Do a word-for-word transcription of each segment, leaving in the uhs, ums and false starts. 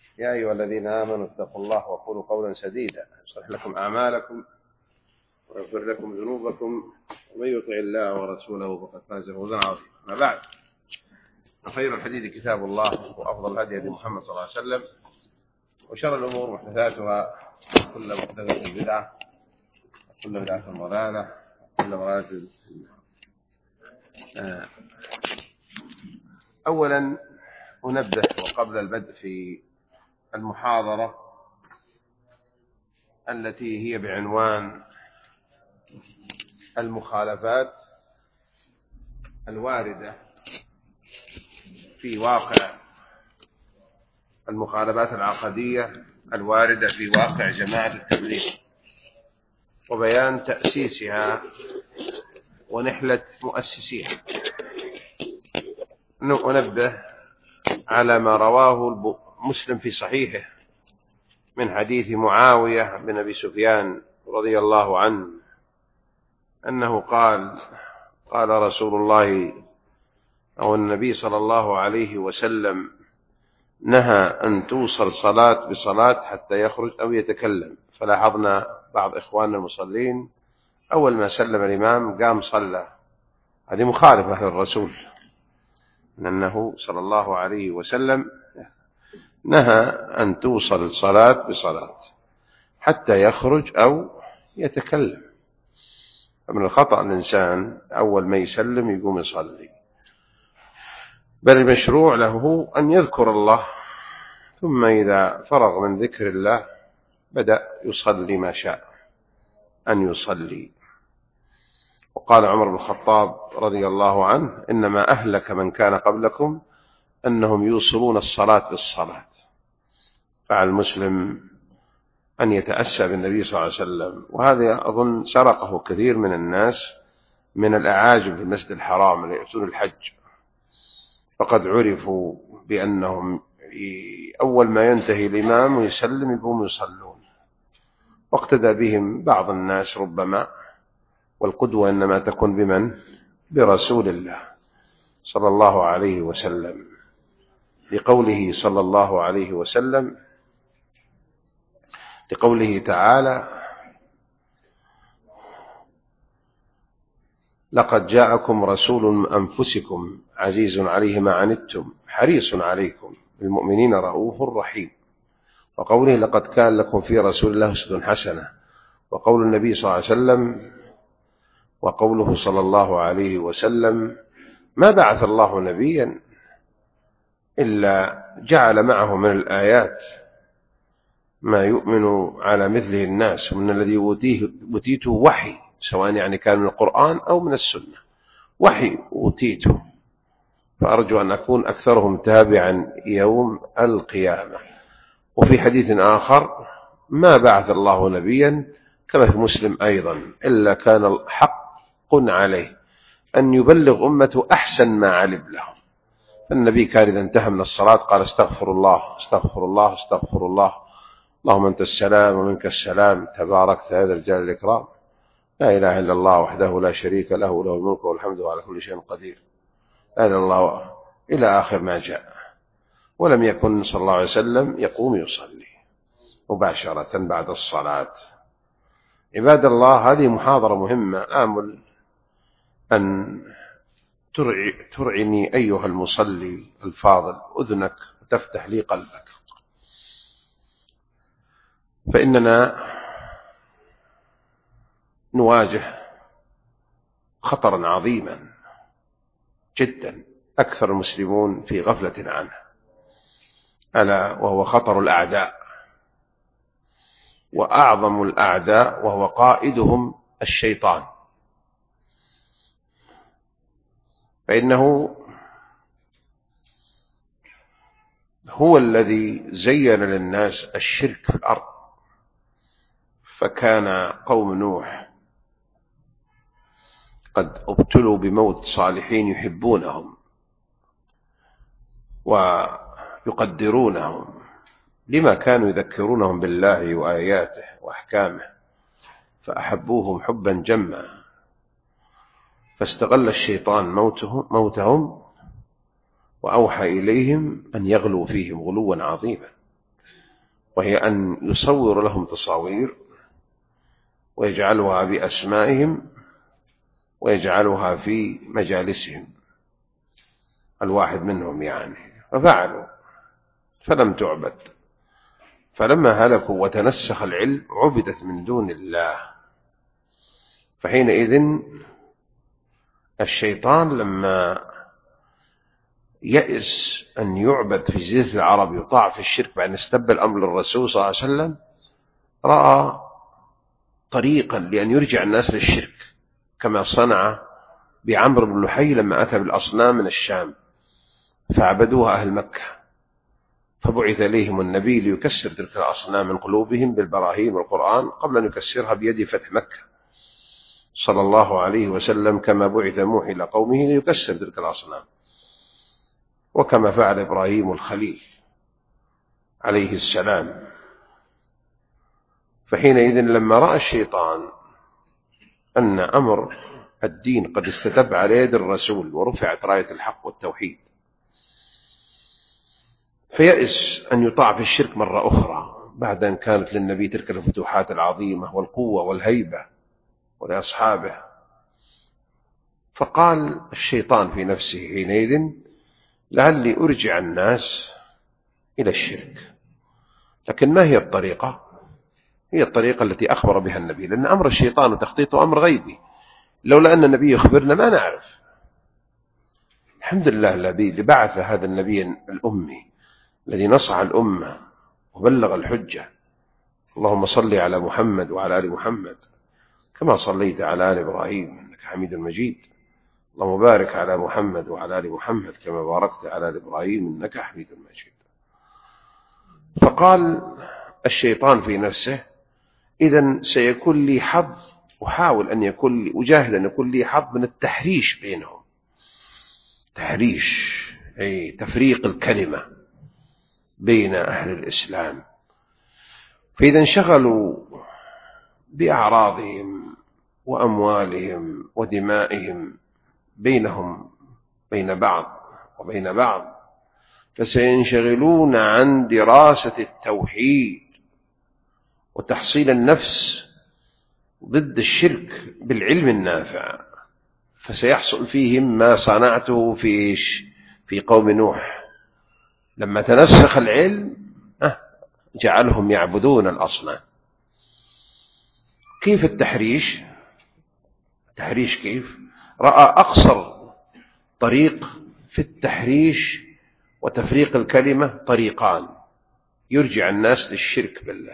يا أيها الذين آمنوا اتقوا الله وقولوا قولا سديدا يصلح لكم أعمالكم ويغفر لكم ذنوبكم ومن يطع الله ورسوله فقد فاز فوزا عظيما. أما بعد، فخير الحديث كتاب الله وأفضل الهدي هدي محمد صلى الله عليه وسلم، وشر الأمور محدثاتها وكل محدثة بدعة وكل بدعة ضلالة وكل ضلالة. أولا أنبه وقبل البدء في المحاضرة التي هي بعنوان المخالفات الواردة في واقع المخالفات العقدية الواردة في واقع جماعة التبليغ، وبيان تأسيسها ونحلة مؤسسيها. ننبه على ما رواه مسلم في صحيحه من حديث معاوية بن أبي سفيان رضي الله عنه أنه قال قال رسول الله أو النبي صلى الله عليه وسلم نهى أن توصل صلاة بصلاة حتى يخرج أو يتكلم. فلاحظنا بعض إخواننا المصلين أول ما سلم الإمام قام صلى، هذه مخالفة للرسول، لأنه صلى الله عليه وسلم نهى أن توصل الصلاة بصلاة حتى يخرج أو يتكلم. فمن الخطأ الإنسان أول ما يسلم يقوم يصلي، بل المشروع له أن يذكر الله، ثم إذا فرغ من ذكر الله بدأ يصلي ما شاء أن يصلي. وقال عمر بن الخطاب رضي الله عنه إنما أهلك من كان قبلكم أنهم يوصلون الصلاة بالصلاة. فعلى المسلم أن يتأسى بالنبي صلى الله عليه وسلم، وهذا أظن سرقه كثير من الناس من الأعاجم في المسجد الحرام اللي يأتون الحج، فقد عرفوا بأنهم أول ما ينتهي الإمام ويسلم يقوموا يصلون، واقتدى بهم بعض الناس ربما، والقدوة إنما تكون بمن؟ برسول الله صلى الله عليه وسلم، لقوله صلى الله عليه وسلم لقوله تعالى لقد جاءكم رسول من أنفسكم عزيز عليه ما عنتم حريص عليكم بالمؤمنين رؤوف رحيم. وقوله لقد كان لكم في رسول الله أسوة حسنة. وقول النبي صلى الله عليه وسلم وقوله صلى الله عليه وسلم ما بعث الله نبيا إلا جعل معه من الآيات ما يؤمن على مثله الناس، ومن الذي أوتيته وحي، سواء يعني كان من القرآن أو من السنة، وحي أوتيته، فأرجو أن أكون أكثرهم تابعا يوم القيامة. وفي حديث آخر ما بعث الله نبيا كما في مسلم أيضا إلا كان حق عليه أن يبلغ أمته أحسن ما علم لهم. النبي كان إذا انتهى من الصلاة قال استغفر الله استغفر الله استغفر الله اللهم أنت السلام ومنك السلام تباركت هذا الجلال الإكرام لا إله إلا الله وحده لا شريك له له الملك والحمد على كل شيء قدير لا إله إلا الله إلى آخر ما جاء. ولم يكن صلى الله عليه وسلم يقوم يصلي مباشرة بعد الصلاة. عباد الله، هذه محاضرة مهمة، آمل أن ترعني أيها المصلي الفاضل أذنك وتفتح لي قلبك، فإننا نواجه خطرا عظيما جدا أكثر المسلمون في غفلة عنه، ألا وهو خطر الأعداء، وأعظم الأعداء وهو قائدهم الشيطان. فإنه هو الذي زين للناس الشرك في الأرض، فكان قوم نوح قد ابتلوا بموت صالحين يحبونهم ويقدرونهم لما كانوا يذكرونهم بالله وآياته وأحكامه، فأحبوهم حبا جما، فاستغل الشيطان موتهم, موتهم وأوحى إليهم أن يغلوا فيهم غلوا عظيما، وهي أن يصور لهم تصاوير ويجعلها بأسمائهم ويجعلها في مجالسهم، الواحد منهم يعني، ففعلوا فلم تعبد. فلما هلكوا وتنسخ العلم عبدت من دون الله. فحينئذ الشيطان لما يئس أن يعبد في جزيرة العرب يطاع في الشرك بعد أن استب الأمر للرسول صلى الله عليه وسلم، رأى طريقا لأن يرجع الناس للشرك، كما صنع بعمرو بن لحي لما أتى بالأصنام من الشام فعبدوها أهل مكة، فبعث إليهم النبي ليكسر تلك الأصنام من قلوبهم بالبراهين والقرآن قبل أن يكسرها بيد فتح مكة صلى الله عليه وسلم، كما بعث نوح إلى قومه ليكسر تلك الأصنام، وكما فعل إبراهيم الخليل عليه السلام. فحينئذ لما رأى الشيطان أن أمر الدين قد استتب على يد الرسول ورفعت راية الحق والتوحيد، فيأس أن يطاع في الشرك مرة أخرى بعد أن كانت للنبي تلك الفتوحات العظيمة والقوة والهيبة ولأصحابه. فقال الشيطان في نفسه حينئذ لعلي أرجع الناس إلى الشرك. لكن ما هي الطريقة؟ هي الطريقة التي أخبر بها النبي، لأن أمر الشيطان وتخطيطه أمر غيبي، لولا أن النبي يخبرنا ما نعرف. الحمد لله الذي بعث هذا النبي الأمي الذي نصح الأمة وبلغ الحجة. اللهم صل على محمد وعلى آل محمد كما صليت على آل إبراهيم إنك حميد مجيد. اللهم بارك على محمد وعلى آل محمد كما باركت على آل إبراهيم إنك حميد مجيد. فقال الشيطان في نفسه إذن سيكون لي حظ، أحاول أن يكون لي أجاهد أن يكون لي حظ من التحريش بينهم، تحريش أي تفريق الكلمة بين أهل الإسلام. فإذا انشغلوا بأعراضهم وأموالهم ودمائهم بينهم بين بعض وبين بعض، فسينشغلون عن دراسة التوحيد وتحصيل النفس ضد الشرك بالعلم النافع، فسيحصل فيهم ما صنعته في في قوم نوح لما تنسخ العلم جعلهم يعبدون الأصنام. كيف التحريش؟ التحريش كيف؟ رأى أقصر طريق في التحريش وتفريق الكلمة طريقان يرجع الناس للشرك بالله.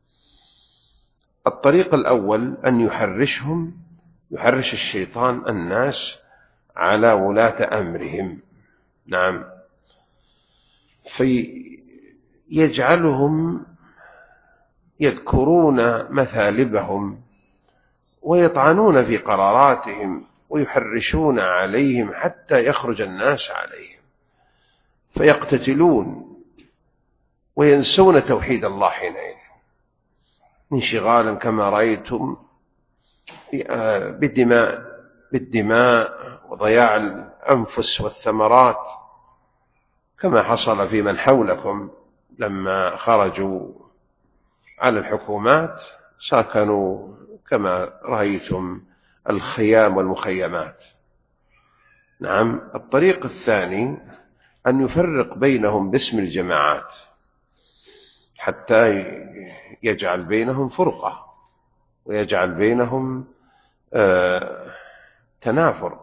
الطريق الأول أن يحرشهم، يحرش الشيطان الناس على ولاة أمرهم، نعم، فيجعلهم يذكرون مثالبهم ويطعنون في قراراتهم ويحرشون عليهم حتى يخرج الناس عليهم فيقتتلون وينسون توحيد الله حينئذ انشغالا كما رأيتم بالدماء بالدماء وضياع الأنفس والثمرات، كما حصل في من حولكم لما خرجوا على الحكومات سكنوا كما رأيتم الخيام والمخيمات. نعم. الطريق الثاني أن يفرق بينهم باسم الجماعات حتى يجعل بينهم فرقة ويجعل بينهم آه تنافر.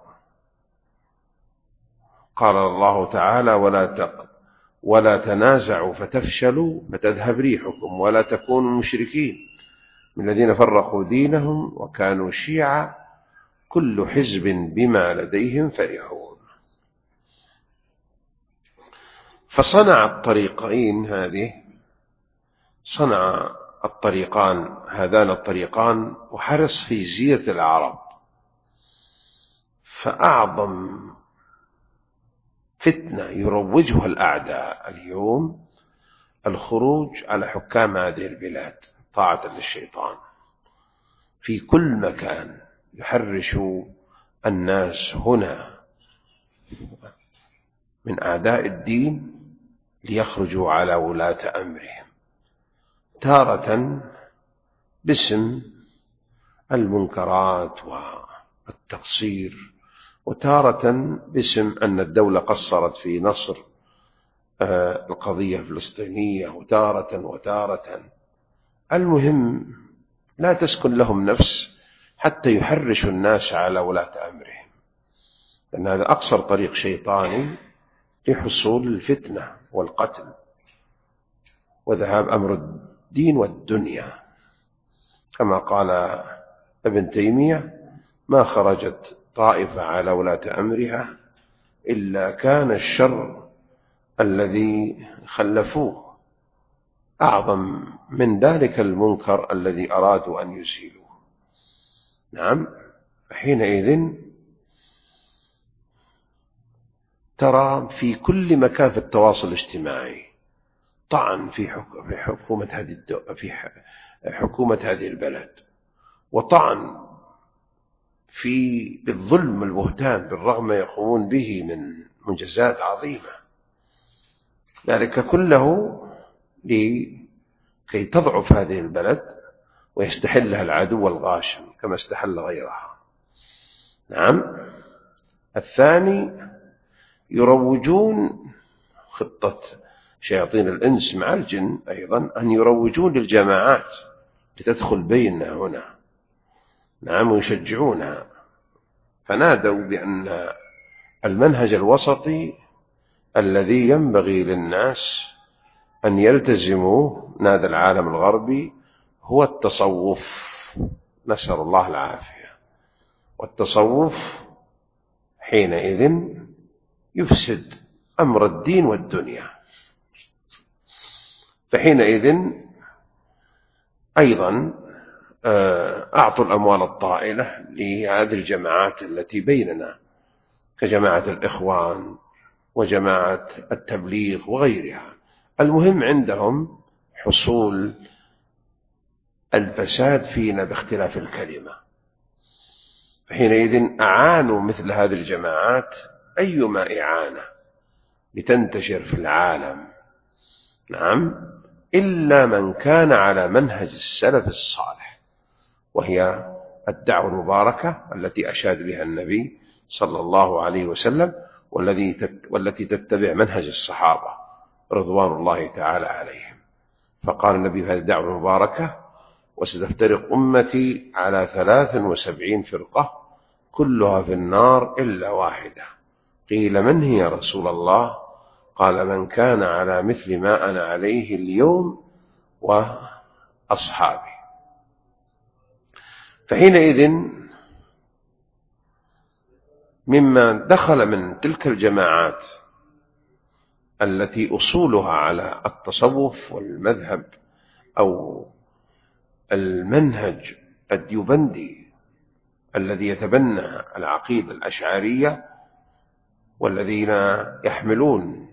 قال الله تعالى ولا تق ولا تنازعوا فتفشلوا فتذهب ريحكم ولا تكونوا مشركين من الذين فرقوا دينهم وكانوا شيعا كل حزب بما لديهم فرحون. فصنع الطريقين هذه صنع الطريقان هذان الطريقان وحرص في زيادة العرب. فأعظم فتنة يروجها الأعداء اليوم الخروج على حكام هذه البلاد طاعة للشيطان في كل مكان، يحرش الناس هنا من أعداء الدين ليخرجوا على ولاة أمرهم تارة باسم المنكرات والتقصير، وتارة باسم أن الدولة قصرت في نصر القضية الفلسطينية، وتارة وتارة. المهم لا تسكن لهم نفس حتى يحرشوا الناس على ولاة أمرهم، لأن هذا أقصر طريق شيطاني لحصول الفتنة والقتل وذهاب أمر الدين والدنيا. كما قال ابن تيمية: ما خرجت طائفة على ولاة أمرها إلا كان الشر الذي خلفوه أعظم من ذلك المنكر الذي أرادوا أن يزيلوه. نعم، حينئذ ترى في كل مكان في التواصل الاجتماعي طعن في حكومة هذه في حكومة هذه البلد، وطعن في بالظلم البهتان بالرغم ما يقومون به من منجزات عظيمة. ذلك كله لكي تضعف هذه البلد ويستحلها العدو الغاشم كما استحل غيرها. نعم. الثاني يروجون خطة شياطين الإنس مع الجن أيضا أن يروجون للجماعات لتدخل بيننا هنا. نعم، ويشجعونها. فنادوا بأن المنهج الوسطي الذي ينبغي للناس أن يلتزموه، نادى العالم الغربي، هو التصوف. نسأل الله العافية. والتصوف حينئذ يفسد أمر الدين والدنيا. فحينئذ أيضا أعطوا الأموال الطائلة لهذه الجماعات التي بيننا كجماعة الإخوان وجماعة التبليغ وغيرها. المهم عندهم حصول الفساد فينا باختلاف الكلمة. فحينئذ أعانوا مثل هذه الجماعات أيما إعانة لتنتشر في العالم. نعم، إلا من كان على منهج السلف الصالح، وهي الدعوة المباركة التي أشاد بها النبي صلى الله عليه وسلم، والتي تتبع منهج الصحابة رضوان الله تعالى عليهم. فقال النبي في هذه الدعوة المباركة: وستفترق أمتي على ثلاث وسبعين فرقة كلها في النار إلا واحدة. قيل: من هي يا رسول الله؟ قال: من كان على مثل ما أنا عليه اليوم وأصحابي. فحينئذ مما دخل من تلك الجماعات التي أصولها على التصوف والمذهب أو المنهج الديوبندي الذي يتبنى العقيدة الأشعرية، والذين يحملون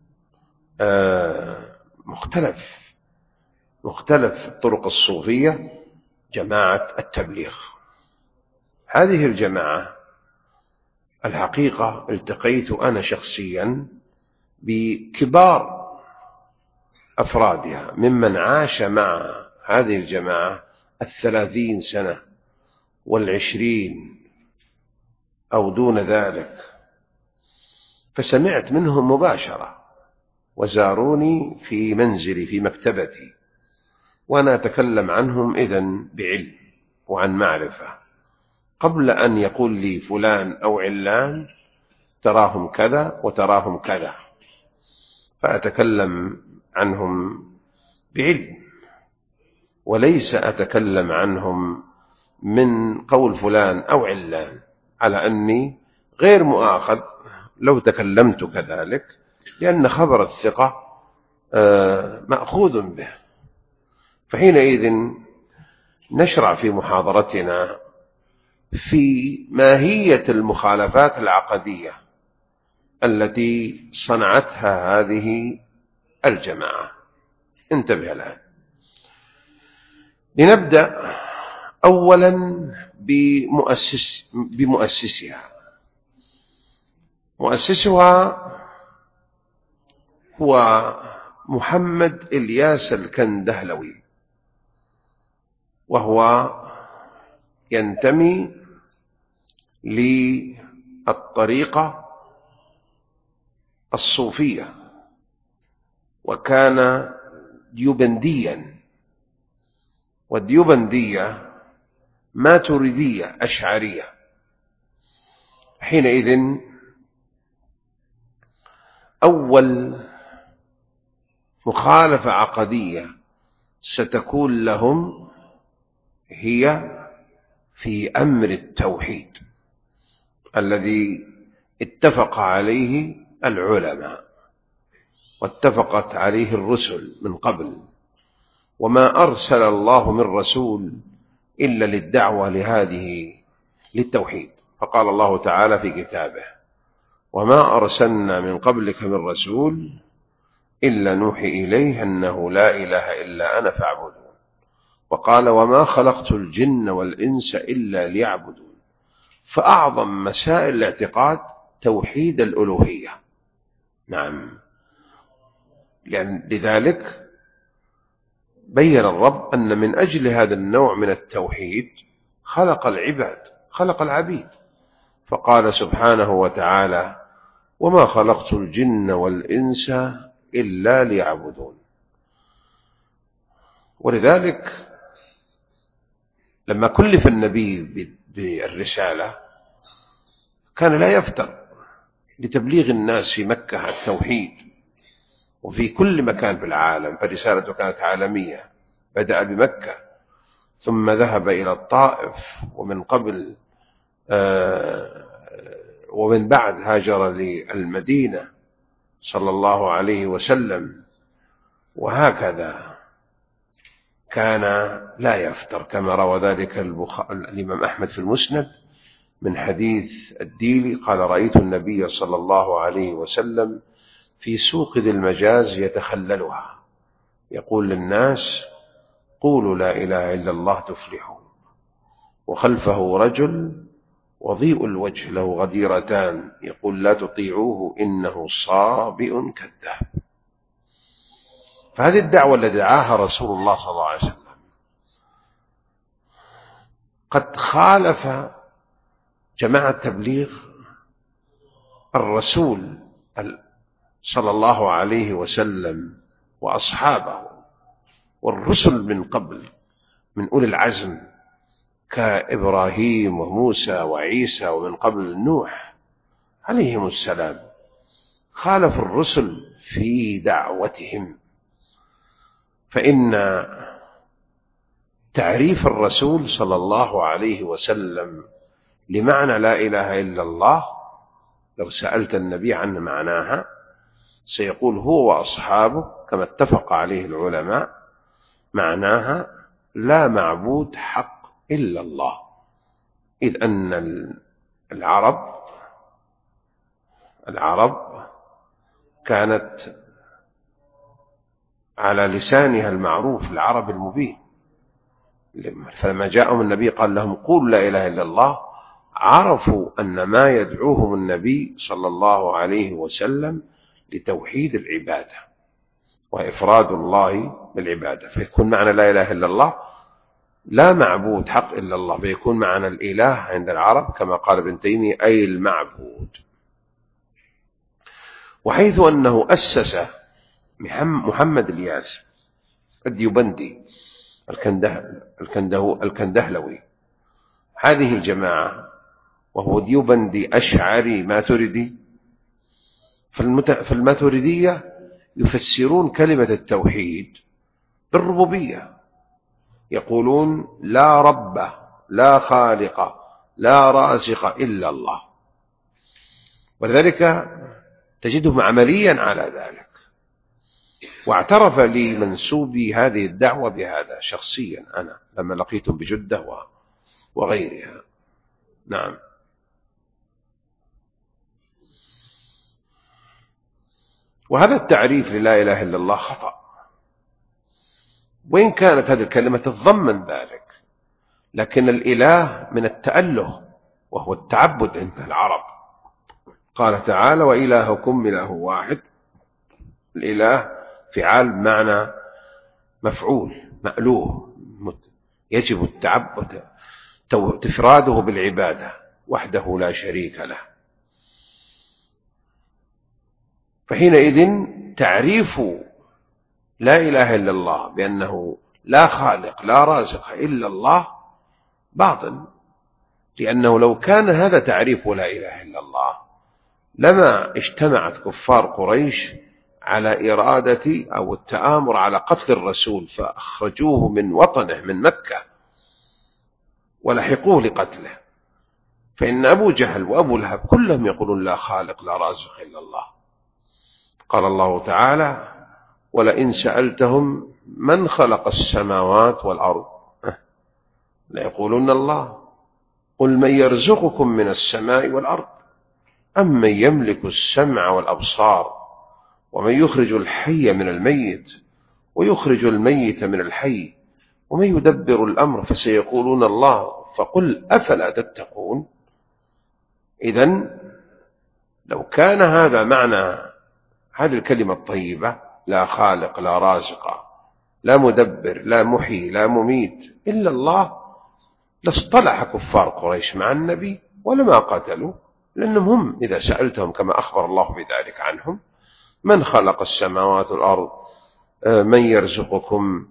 مختلف مختلف الطرق الصوفية، جماعة التبليغ. هذه الجماعة الحقيقة التقيت أنا شخصيا بكبار أفرادها ممن عاش مع هذه الجماعة الثلاثين سنة والعشرين أو دون ذلك، فسمعت منهم مباشرة وزاروني في منزلي في مكتبتي، وأنا أتكلم عنهم إذن بعلم وعن معرفة قبل أن يقول لي فلان أو علان تراهم كذا وتراهم كذا، فأتكلم عنهم بعلم وليس أتكلم عنهم من قول فلان أو علان، على أني غير مؤاخذ لو تكلمت كذلك، لأن خبر الثقة مأخوذ به. فحينئذ نشرع في محاضرتنا في ماهية المخالفات العقدية التي صنعتها هذه الجماعة. انتبه الآن. لنبدأ أولا بمؤسس بمؤسسها. مؤسسها هو محمد إلياس الكندهلوي وهو ينتمي للطريقة الصوفية، وكان ديوبنديا، والديوبندية ماتريدية أشعرية. حينئذ أول مخالفة عقدية ستكون لهم هي في أمر التوحيد الذي اتفق عليه العلماء واتفقت عليه الرسل من قبل، وما أرسل الله من رسول إلا للدعوة لهذه للتوحيد. فقال الله تعالى في كتابه: وما أرسلنا من قبلك من رسول إلا نوحي إليه أنه لا إله إلا أنا فاعبدون. وقال: وما خلقت الجن والإنس إلا ليعبدون. فأعظم مسائل الاعتقاد توحيد الألوهية. نعم، يعني لذلك بين الرب أن من أجل هذا النوع من التوحيد خلق العباد، خلق العبيد، فقال سبحانه وتعالى: وما خلقت الجن والإنس إلا ليعبدون. ولذلك لما كلف النبي بالرسالة كان لا يفتر لتبليغ الناس في مكة التوحيد وفي كل مكان في العالم، فرسالته كانت عالمية. بدأ بمكة ثم ذهب إلى الطائف، ومن قبل آه ومن بعد هاجر للمدينة صلى الله عليه وسلم، وهكذا كان لا يفتر، كما روى ذلك الإمام أحمد في المسند من حديث الديلي قال: رأيت النبي صلى الله عليه وسلم في سوق ذي المجاز يتخللها يقول للناس: قولوا لا إله إلا الله تفلحوا. وخلفه رجل وضيء الوجه له غديرتان يقول: لا تطيعوه إنه صابئ كذاب. فهذه الدعوة التي دعاها رسول الله صلى الله عليه وسلم قد خالف جماعة تبليغ الرسول صلى الله عليه وسلم وأصحابه والرسل من قبل من أولي العزم كإبراهيم وموسى وعيسى، ومن قبل نوح عليهم السلام. خالف الرسل في دعوتهم، فإن تعريف الرسول صلى الله عليه وسلم لمعنى لا إله إلا الله، لو سألت النبي عن معناها سيقول هو وأصحابه كما اتفق عليه العلماء: معناها لا معبود حق إلا الله. إذ أن العرب العرب كانت على لسانها المعروف العرب المبين، فلما جاءهم النبي قال لهم: قولوا لا إله إلا الله، عرفوا أن ما يدعوهم النبي صلى الله عليه وسلم لتوحيد العبادة وإفراد الله بالعبادة. فيكون معنى لا إله إلا الله لا معبود حق إلا الله، فيكون معنى الإله عند العرب كما قال ابن تيمية أي المعبود. وحيث أنه أسس محمد الياس الديوبندي الكنده الكندهلوي هذه الجماعة، وهو ديوبندي أشعري ماتريدي، فالماتريدية يفسرون كلمة التوحيد بالربوبية، يقولون لا رب لا خالق لا رازق إلا الله. ولذلك تجدهم عمليا على ذلك. واعترف لي منسوبي هذه الدعوة بهذا شخصيا أنا لما لقيتهم بجدة وغيرها. نعم. وهذا التعريف للا إله إلا الله خطأ، وإن كانت هذه الكلمة تتضمن ذلك، لكن الإله من التأله وهو التعبد عند العرب. قال تعالى: وإلهكم إله واحد. الإله فعال بمعنى مفعول مألوه يجب التعبد تفراده بالعبادة وحده لا شريك له. فحينئذ تعريف لا إله إلا الله بأنه لا خالق لا رازق إلا الله باطل، لأنه لو كان هذا تعريف لا إله إلا الله لما اجتمعت كفار قريش على إرادة أو التآمر على قتل الرسول فأخرجوه من وطنه من مكة ولحقوه لقتله. فإن أبو جهل وأبو لهب كلهم يقولون لا خالق لا رازق إلا الله. قال الله تعالى: ولئن سألتهم من خلق السماوات والأرض ليقولون الله قل من يرزقكم من السماء والأرض أمن يملك السمع والأبصار ومن يخرج الحي من الميت ويخرج الميت من الحي ومن يدبر الأمر فسيقولون الله فقل أفلا تتقون. إذن لو كان هذا معنى هذه الكلمة الطيبة لا خالق لا رازق لا مدبر لا محيي لا مميت إلا الله لاصطلح كفار قريش مع النبي ولما قتلوا، لأنهم هم إذا سألتهم كما أخبر الله بذلك عنهم من خلق السماوات والأرض من يرزقكم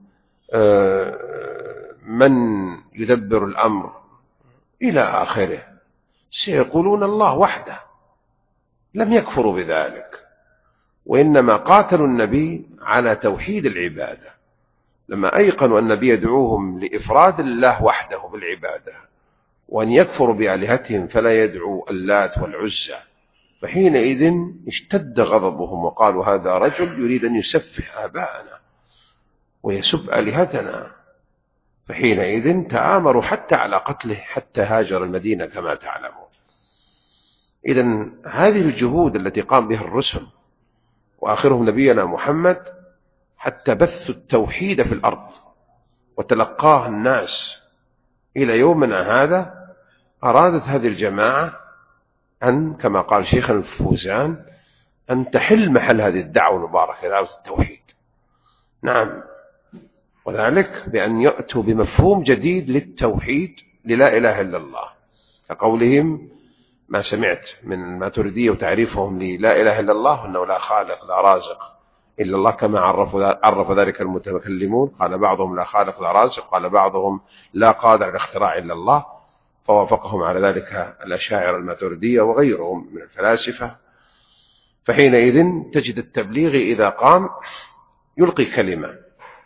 من يدبر الأمر إلى آخره سيقولون الله وحده، لم يكفروا بذلك، وإنما قاتلوا النبي على توحيد العبادة لما أيقنوا أن النبي يدعوهم لإفراد الله وحده بالعبادة وأن يكفروا بآلهتهم فلا يدعوا اللات والعزى. فحينئذ اشتد غضبهم وقالوا هذا رجل يريد أن يسفه آباءنا ويسب آلهتنا. فحينئذ تآمروا حتى على قتله حتى هاجر المدينة كما تعلمون. إذن هذه الجهود التي قام بها الرسل وآخرهم نبينا محمد حتى بثوا التوحيد في الأرض وتلقاه الناس إلى يومنا هذا، أرادت هذه الجماعة أن كما قال شيخ الفوزان أن تحل محل هذه الدعوة المباركة دعوة التوحيد. نعم، وذلك بأن يأتوا بمفهوم جديد للتوحيد للا إله إلا الله، كقولهم ما سمعت من الماتريدية وتعريفهم للا إله إلا الله أنه لا خالق لا رازق إلا الله كما عرف عرف ذلك المتكلمون. قال بعضهم لا خالق لا رازق، قال بعضهم لا قادر على اختراع إلا الله، فوافقهم على ذلك الأشاعرة الماتريدية وغيرهم من الفلاسفة. فحينئذ تجد التبليغ إذا قام يلقي كلمة،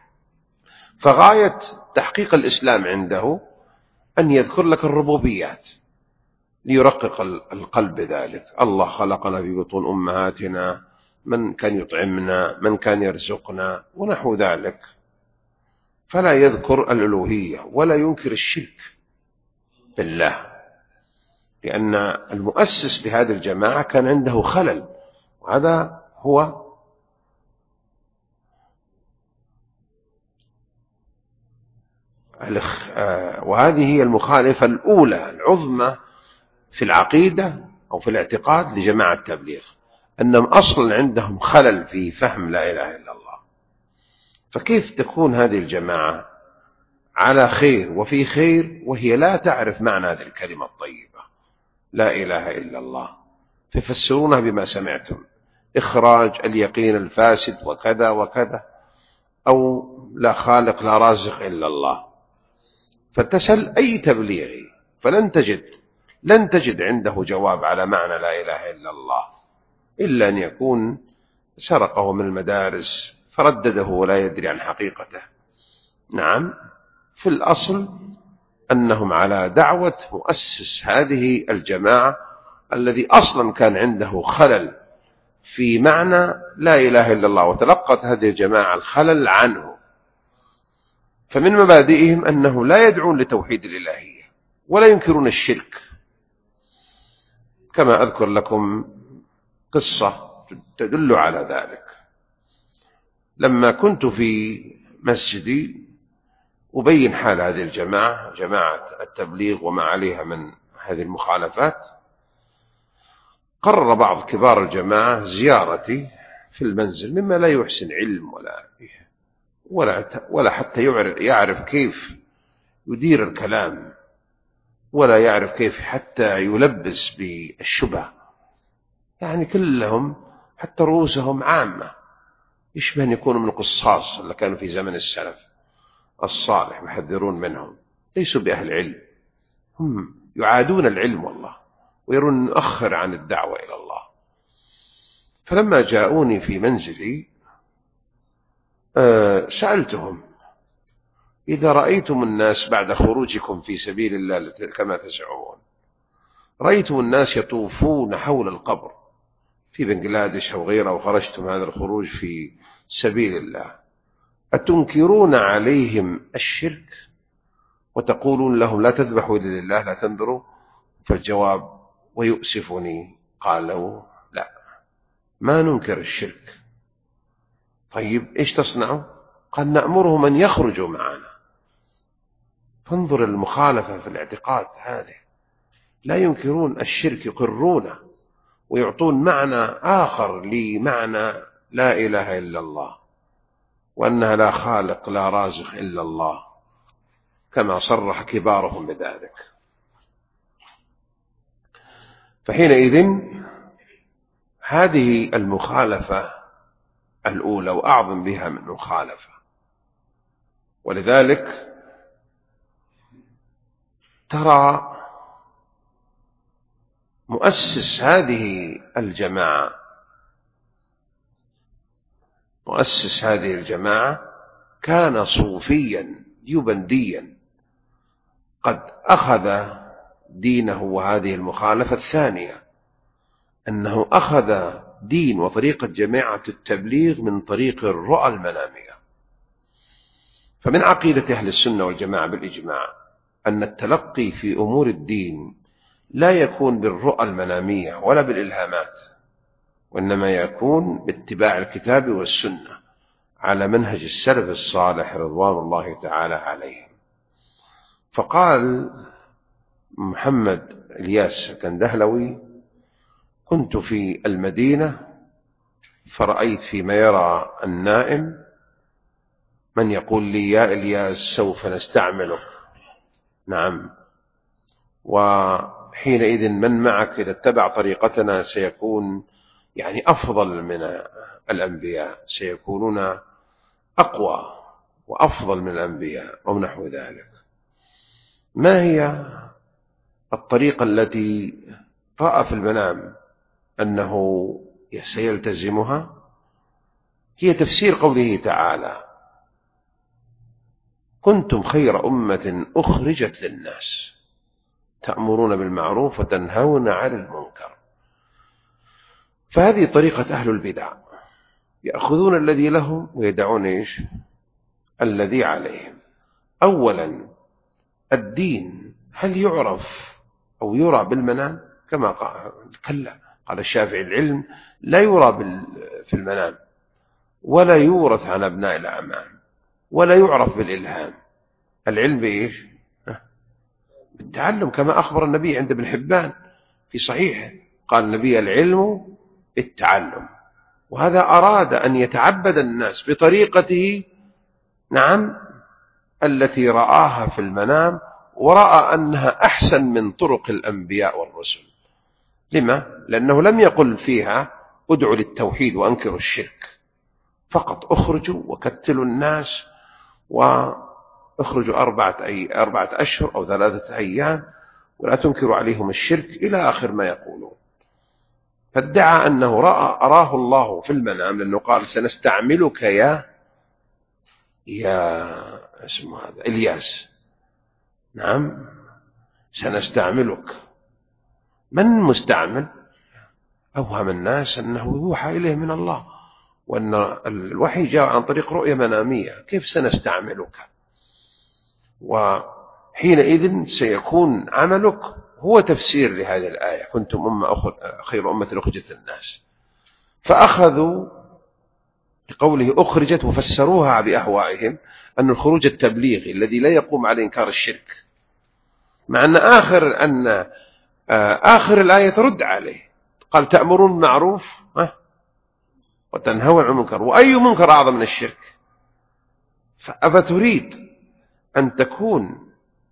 فغاية تحقيق الإسلام عنده أن يذكر لك الربوبيات ليرقق القلب ذلك. الله خلقنا في بطون أمهاتنا، من كان يطعمنا، من كان يرزقنا ونحو ذلك، فلا يذكر الألوهية ولا ينكر الشرك بالله، لأن المؤسس لهذه الجماعة كان عنده خلل، وهذا هو وهذه هي المخالفة الأولى العظمى في العقيدة أو في الاعتقاد لجماعة التبليغ، أنهم أصلا عندهم خلل في فهم لا إله إلا الله. فكيف تكون هذه الجماعة على خير وفي خير وهي لا تعرف معنى هذه الكلمة الطيبة لا إله إلا الله، فيفسرونها بما سمعتم، إخراج اليقين الفاسد وكذا وكذا، أو لا خالق لا رازق إلا الله. فتسأل أي تبليغي فلن تجد لن تجد عنده جواب على معنى لا إله إلا الله، إلا أن يكون سرقه من المدارس فردده ولا يدري عن حقيقته. نعم، في الأصل أنهم على دعوة مؤسس هذه الجماعة الذي أصلا كان عنده خلل في معنى لا إله إلا الله، وتلقت هذه الجماعة الخلل عنه. فمن مبادئهم أنه لا يدعون لتوحيد الإلهية ولا ينكرون الشرك، كما أذكر لكم قصة تدل على ذلك. لما كنت في مسجدي أبين حال هذه الجماعة جماعة التبليغ وما عليها من هذه المخالفات، قرر بعض كبار الجماعة زيارتي في المنزل مما لا يحسن علم ولا ولا ولا حتى يعرف كيف يدير الكلام ولا يعرف كيف حتى يلبس بالشبه، يعني كلهم حتى رؤوسهم عامة، يشبه أن يكونوا من القصاص اللي كانوا في زمن السلف الصالح يحذرون منهم، ليسوا بأهل علم، هم يعادون العلم والله ويرون نؤخر عن الدعوة إلى الله. فلما جاءوني في منزلي سألتهم: إذا رأيتم الناس بعد خروجكم في سبيل الله كما تزعمون، رأيتم الناس يطوفون حول القبر في بنغلاديش أو غيره وخرجتم هذا الخروج في سبيل الله، أتنكرون عليهم الشرك وتقولون لهم لا تذبحوا إلا لله لا تنذروا؟ فالجواب ويؤسفني قالوا: لا، ما ننكر الشرك. طيب إيش تصنعوا؟ قال: نأمرهم أن يخرجوا معنا. فانظر المخالفة في الاعتقاد هذه، لا ينكرون الشرك، يقرونه ويعطون معنى آخر لمعنى لا إله إلا الله، وأنها لا خالق لا رازق إلا الله، كما صرح كبارهم بذلك. فحينئذ هذه المخالفة الأولى وأعظم بها من مخالفة. ولذلك ترى مؤسس هذه الجماعة مؤسس هذه الجماعة كان صوفيا يبنديا، قد أخذ دينه، وهذه المخالفة الثانية أنه أخذ دين وطريقة جماعة التبليغ من طريق الرؤى المنامية. فمن عقيدة أهل السنة والجماعة بالإجماع أن التلقي في أمور الدين لا يكون بالرؤى المنامية ولا بالإلهامات، وإنما يكون باتباع الكتاب والسنة على منهج السلف الصالح رضوان الله تعالى عليهم. فقال محمد إلياس الكندهلوي: كنت في المدينة فرأيت فيما يرى النائم من يقول لي: يا إلياس سوف نستعملك. نعم، وحينئذ من معك إذا اتبع طريقتنا سيكون يعني أفضل من الأنبياء، سيكونون أقوى وأفضل من الأنبياء أو نحو ذلك. ما هي الطريقة التي رأى في المنام أنه سيلتزمها؟ هي تفسير قوله تعالى: كنتم خير أمة أخرجت للناس تأمرون بالمعروف وتنهون عن المنكر. فهذه طريقة أهل البدع، يأخذون الذي لهم ويدعون إيش؟ الذي عليهم. أولا، الدين هل يعرف أو يرى بالمنام؟ كما قال كلا، قال الشافعي: العلم لا يرى في المنام، ولا يورث عن أبناء الأعمام، ولا يعرف بالإلهام. العلم بإيش؟ بالتعلم، كما أخبر النبي عند ابن حبان في صحيحه، قال النبي: العلم بالتعلم. وهذا أراد أن يتعبد الناس بطريقته، نعم، التي رآها في المنام، ورأى أنها أحسن من طرق الأنبياء والرسل. لما؟ لأنه لم يقل فيها ادعوا للتوحيد وأنكروا الشرك، فقط اخرجوا وكتلوا الناس واخرجوا أربعة, أي أربعة أشهر أو ثلاثة أيام ولا تنكروا عليهم الشرك إلى آخر ما يقولون. فادعى أنه رأى أراه الله في المنام، لأنه قال: سنستعملك يا يا اسمه هذا إلياس. نعم، سنستعملك. من مستعمل؟ أوهم الناس أنه يوحى إليه من الله، وأن الوحي جاء عن طريق رؤية منامية. كيف سنستعملك؟ وحينئذ سيكون عملك هو تفسير لهذه الآية: كنتم أمة خير أمة أخرجت للناس. فأخذوا لقوله أخرجت وفسروها بأهوائهم أن الخروج التبليغي الذي لا يقوم على إنكار الشرك، مع أن آخر أن آخر الآية ترد عليه، قال: تأمرون بالمعروف وتنهون عن المنكر، وأي منكر أعظم من الشرك؟ فأفتريد أن تكون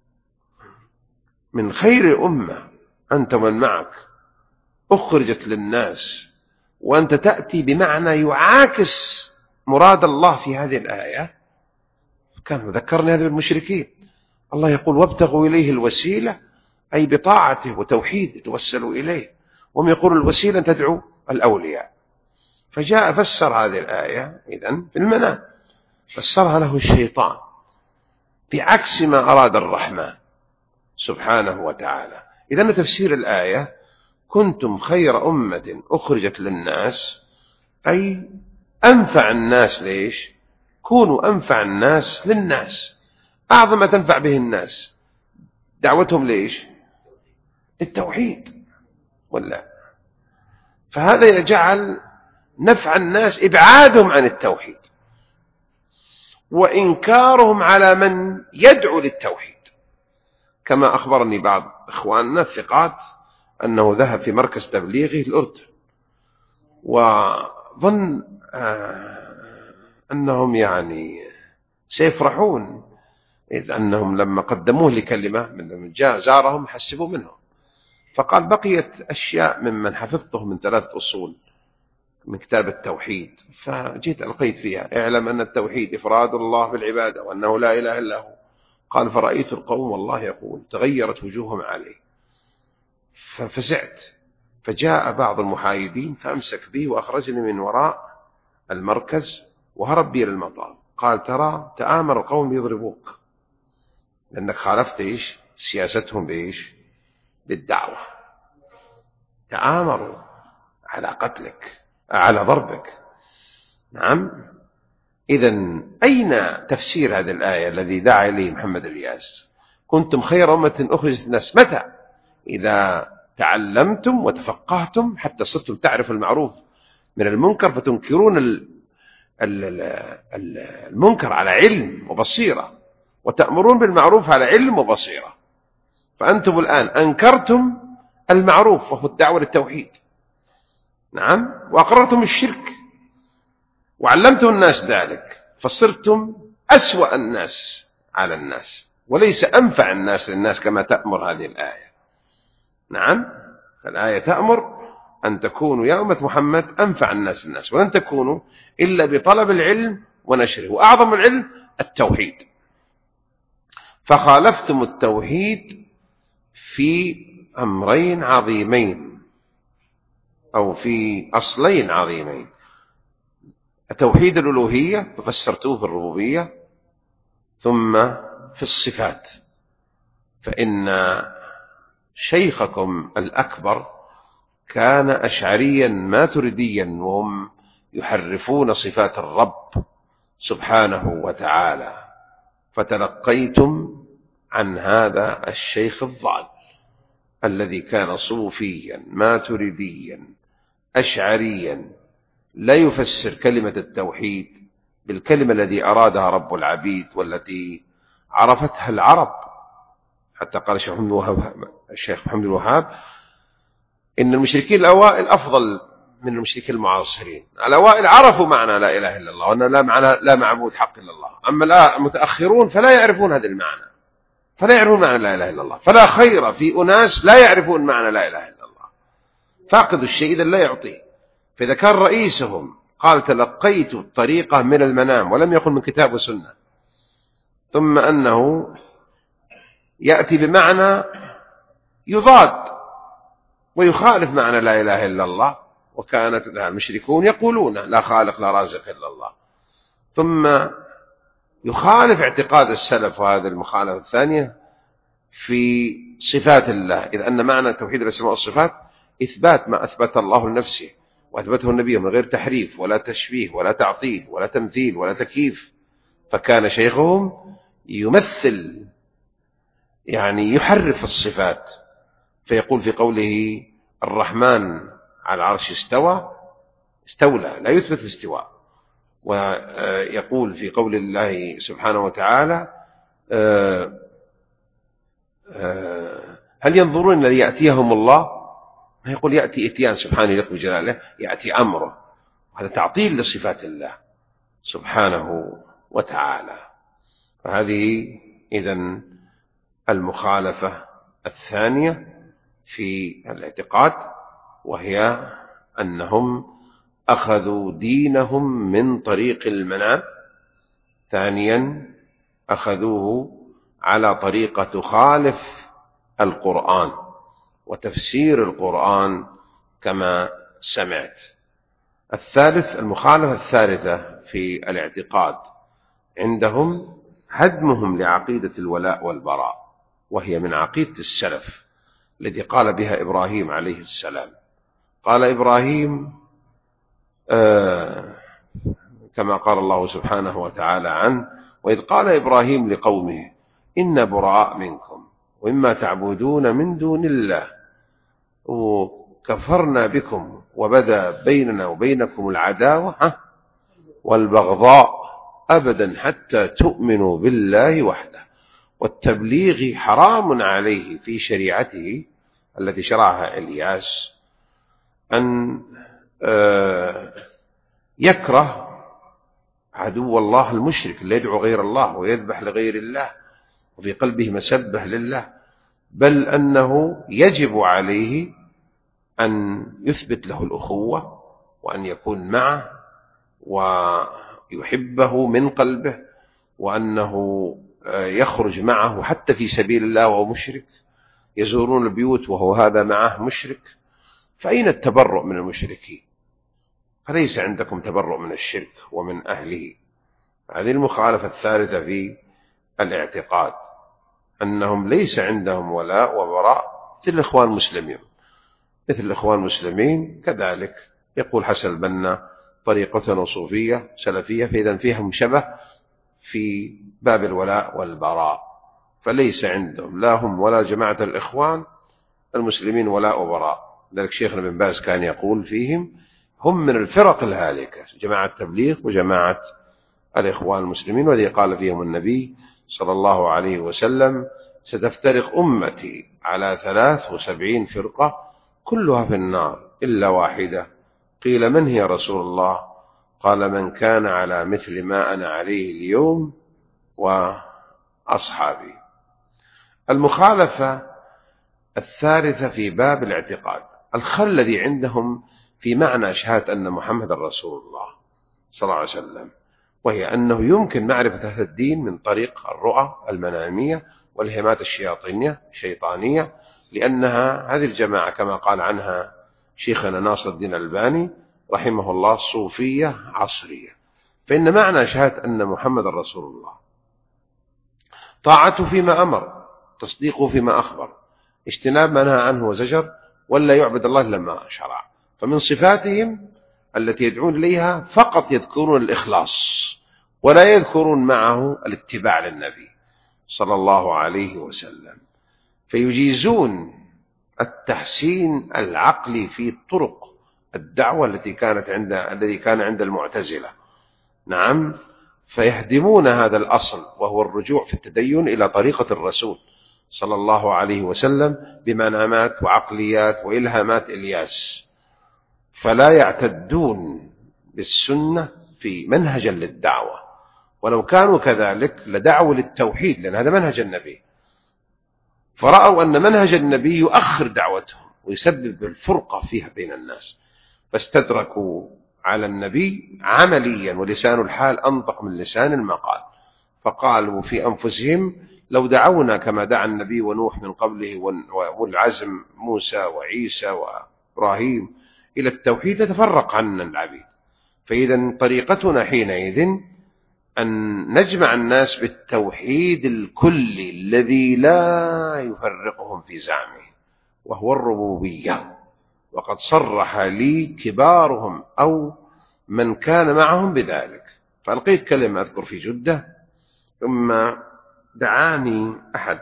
من خير أمة أنت ومن معك أخرجت للناس، وأنت تأتي بمعنى يعاكس مراد الله في هذه الآية. كان ذكرني هذا بالمشركين، الله يقول وابتغوا إليه الوسيلة، أي بطاعته وتوحيد توسلوا إليه، وهم يقول الوسيلة تدعو الأولياء. فجاء فسر هذه الآية إذن في المنام، فسرها له الشيطان بعكس ما أراد الرحمن سبحانه وتعالى. إذن تفسير الآية كنتم خير أمة أخرجت للناس، أي أنفع الناس. ليش؟ كونوا أنفع الناس للناس، أعظم ما تنفع به الناس دعوتهم. ليش؟ التوحيد ولا؟ فهذا يجعل نفع الناس إبعادهم عن التوحيد وإنكارهم على من يدعو للتوحيد. كما أخبرني بعض إخواننا الثقات أنه ذهب في مركز تبليغي في الأردن، وظن أنهم يعني سيفرحون، إذ أنهم لما قدموه لكلمة من جاء زارهم حسبوا منهم، فقال بقيت أشياء ممن حفظته من ثلاثة أصول من كتاب التوحيد، فجيت ألقيت فيها اعلم أن التوحيد إفراد الله بالعبادة وأنه لا إله إلا هو. قال فرأيت القوم والله يقول تغيرت وجوههم عليه، ففزعت، فجاء بعض المحايدين فأمسك بي وأخرجني من وراء المركز وهرب بي للمطار. قال ترى تآمر القوم يضربوك لأنك خالفت إيش سياستهم بإيش بالدعوة، تآمروا على قتلك على ضربك. نعم. إذن أين تفسير هذه الآية الذي دعا إليه محمد الياس؟ كنتم خير أمة أخرجت الناس. متى؟ إذا تعلمتم وتفقهتم حتى صرتم تعرفوا المعروف من المنكر، فتنكرون المنكر على علم وبصيرة، وتأمرون بالمعروف على علم وبصيرة. فأنتم الآن أنكرتم المعروف وهو الدعوة للتوحيد، نعم، وأقررتم الشرك وعلمتم الناس ذلك، فصرتم أسوأ الناس على الناس وليس أنفع الناس للناس كما تأمر هذه الآية. نعم، الآية تأمر أن تكونوا يا أمة محمد أنفع الناس للناس، ولن تكونوا إلا بطلب العلم ونشره، وأعظم العلم التوحيد. فخالفتم التوحيد في أمرين عظيمين أو في أصلين عظيمين. توحيد الألوهية فسرتوه في الربوبية، ثم في الصفات، فإن شيخكم الأكبر كان أشعريا ماتريديا، وهم يحرفون صفات الرب سبحانه وتعالى، فتلقيتم عن هذا الشيخ الضال الذي كان صوفيا ماتريديا أشعريا لا يفسر كلمة التوحيد بالكلمة التي أرادها رب العبيد والتي عرفتها العرب. حتى قال الشيخ محمد الوهاب, الشيخ محمد الوهاب إن المشركين الأوائل أفضل من المشركين المعاصرين. الأوائل عرفوا معنى لا إله إلا الله، وأن لا, معنى لا معبود حق إلا الله. أما المتأخرون فلا يعرفون هذا المعنى، فلا يعرفون معنى لا إله إلا الله. فلا خير في أناس لا يعرفون معنى لا إله إلا الله. فاقد الشيء إذا لا يعطيه. فإذا كان رئيسهم قال تلقيت الطريقة من المنام ولم يقل من كتاب وسنة، ثم أنه يأتي بمعنى يضاد ويخالف معنى لا إله إلا الله، وكانت المشركون يقولون لا خالق لا رازق إلا الله، ثم يخالف اعتقاد السلف، وهذا المخالفة الثانية في صفات الله، إذ أن معنى توحيد الأسماء والصفات إثبات ما أثبت الله لنفسه وأثبته النبي من غير تحريف ولا تشبيه ولا تعطيل ولا تمثيل ولا تكييف. فكان شيخهم يمثل، يعني يحرف الصفات، فيقول في قوله الرحمن على العرش استوى، استولى، لا يثبت الاستواء. ويقول في قول الله سبحانه وتعالى هل ينظرون ليأتيهم الله، ما يقول يأتي إتيان سبحانه يليق بجلاله، يأتي أمره، هذا تعطيل لصفات الله سبحانه وتعالى. فهذه إذن المخالفة الثانية في الاعتقاد، وهي أنهم أخذوا دينهم من طريق المنام. ثانيا أخذوه على طريقة تخالف القرآن وتفسير القرآن كما سمعت. الثالث، المخالفة الثالثة في الاعتقاد عندهم هدمهم لعقيدة الولاء والبراء، وهي من عقيدة السلف التي قال بها إبراهيم عليه السلام. قال إبراهيم آه كما قال الله سبحانه وتعالى عنه: وإذ قال إبراهيم لقومه إن براء منكم ومما تعبدون من دون الله وكفرنا بكم وبدا بيننا وبينكم العداوة والبغضاء أبدا حتى تؤمنوا بالله وحده. والتبليغ حرام عليه في شريعته التي شرعها إلياس أن يكره عدو الله المشرك اللي يدعو غير الله ويذبح لغير الله وفي قلبه مسبة لله، بل أنه يجب عليه أن يثبت له الأخوة وأن يكون معه ويحبه من قلبه، وأنه يخرج معه حتى في سبيل الله وهو مشرك، يزورون البيوت وهو هذا معه مشرك. فأين التبرؤ من المشركين؟ فليس عندكم تبرؤ من الشرك ومن أهله. هذه المخالفة الثالثة في الاعتقاد، أنهم ليس عندهم ولاء وبراء مثل الإخوان المسلمين. مثل الإخوان المسلمين كذلك يقول حسن البنا طريقتنا صوفية سلفية، فإذا فيهم شبه في باب الولاء والبراء، فليس عندهم لا هم ولا جماعة الإخوان المسلمين ولاء وبراء. ذلك شيخنا بن باز كان يقول فيهم هم من الفرق الهالكة، جماعة التبليغ وجماعة الإخوان المسلمين، والذي قال فيهم النبي صلى الله عليه وسلم: ستفترق أمتي على ثلاث وسبعين فرقة كلها في النار إلا واحدة. قيل: من هي رسول الله؟ قال: من كان على مثل ما أنا عليه اليوم وأصحابي. المخالفة الثالثة في باب الاعتقاد الخل الذي عندهم في معنى شهادة أن محمد رسول الله صلى الله عليه وسلم، وهي أنه يمكن معرفة هذا الدين من طريق الرؤى المنامية والهمات الشياطينية الشيطانية، لأنها هذه الجماعة كما قال عنها شيخنا ناصر الدين الألباني رحمه الله صوفية عصرية. فإن معنى شهادة أن محمد رسول الله طاعته فيما أمر، تصديقه فيما أخبر، اجتناب ما نهى عنه وزجر، ولا يعبد الله إلا ما شرع. فمن صفاتهم التي يدعون إليها فقط يذكرون الإخلاص ولا يذكرون معه الاتباع للنبي صلى الله عليه وسلم، فيجيزون التحسين العقلي في طرق الدعوة التي كانت عند الذي كان عند المعتزلة. نعم، فيهدمون هذا الأصل وهو الرجوع في التدين إلى طريقة الرسول صلى الله عليه وسلم بمنامات وعقليات وإلهامات إلياس، فلا يعتدون بالسنة في منهجا للدعوة. ولو كانوا كذلك لدعوا للتوحيد، لأن هذا منهج النبي، فرأوا أن منهج النبي يؤخر دعوتهم ويسبب الفرقة فيها بين الناس، فاستدركوا على النبي عمليا، ولسان الحال أنطق من لسان المقال، فقالوا في أنفسهم: لو دعونا كما دعا النبي ونوح من قبله والعزم موسى وعيسى وإبراهيم إلى التوحيد لتفرق عنا العبيد. فإذا طريقتنا حينئذ أن نجمع الناس بالتوحيد الكلي الذي لا يفرقهم في زعمه، وهو الربوبية. وقد صرح لي كبارهم أو من كان معهم بذلك. فألقيت كلمة أذكر في جدة، ثم دعاني أحد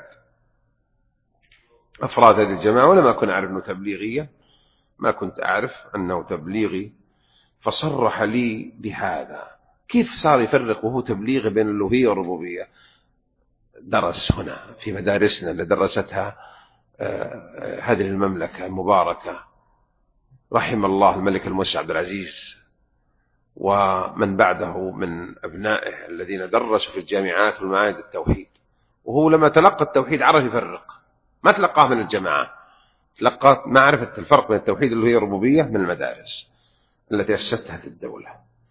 أفراد هذه الجماعة، ولم أكن أعرف أنه تبليغية، ما كنت أعرف أنه تبليغي، فصرح لي بهذا: كيف صار يفرق وهو تبليغ بين الألوهية والربوبية؟ درس هنا في مدارسنا اللي درستها هذه المملكة المباركة، رحم الله الملك الموسع عبد العزيز ومن بعده من أبنائه الذين درسوا في الجامعات والمعاهد التوحيد، وهو لما تلقى التوحيد عرف يفرق، ما تلقاه من الجماعة، تلقى معرفة الفرق بين التوحيد الألوهية والربوبية من المدارس التي أسستها الدولة.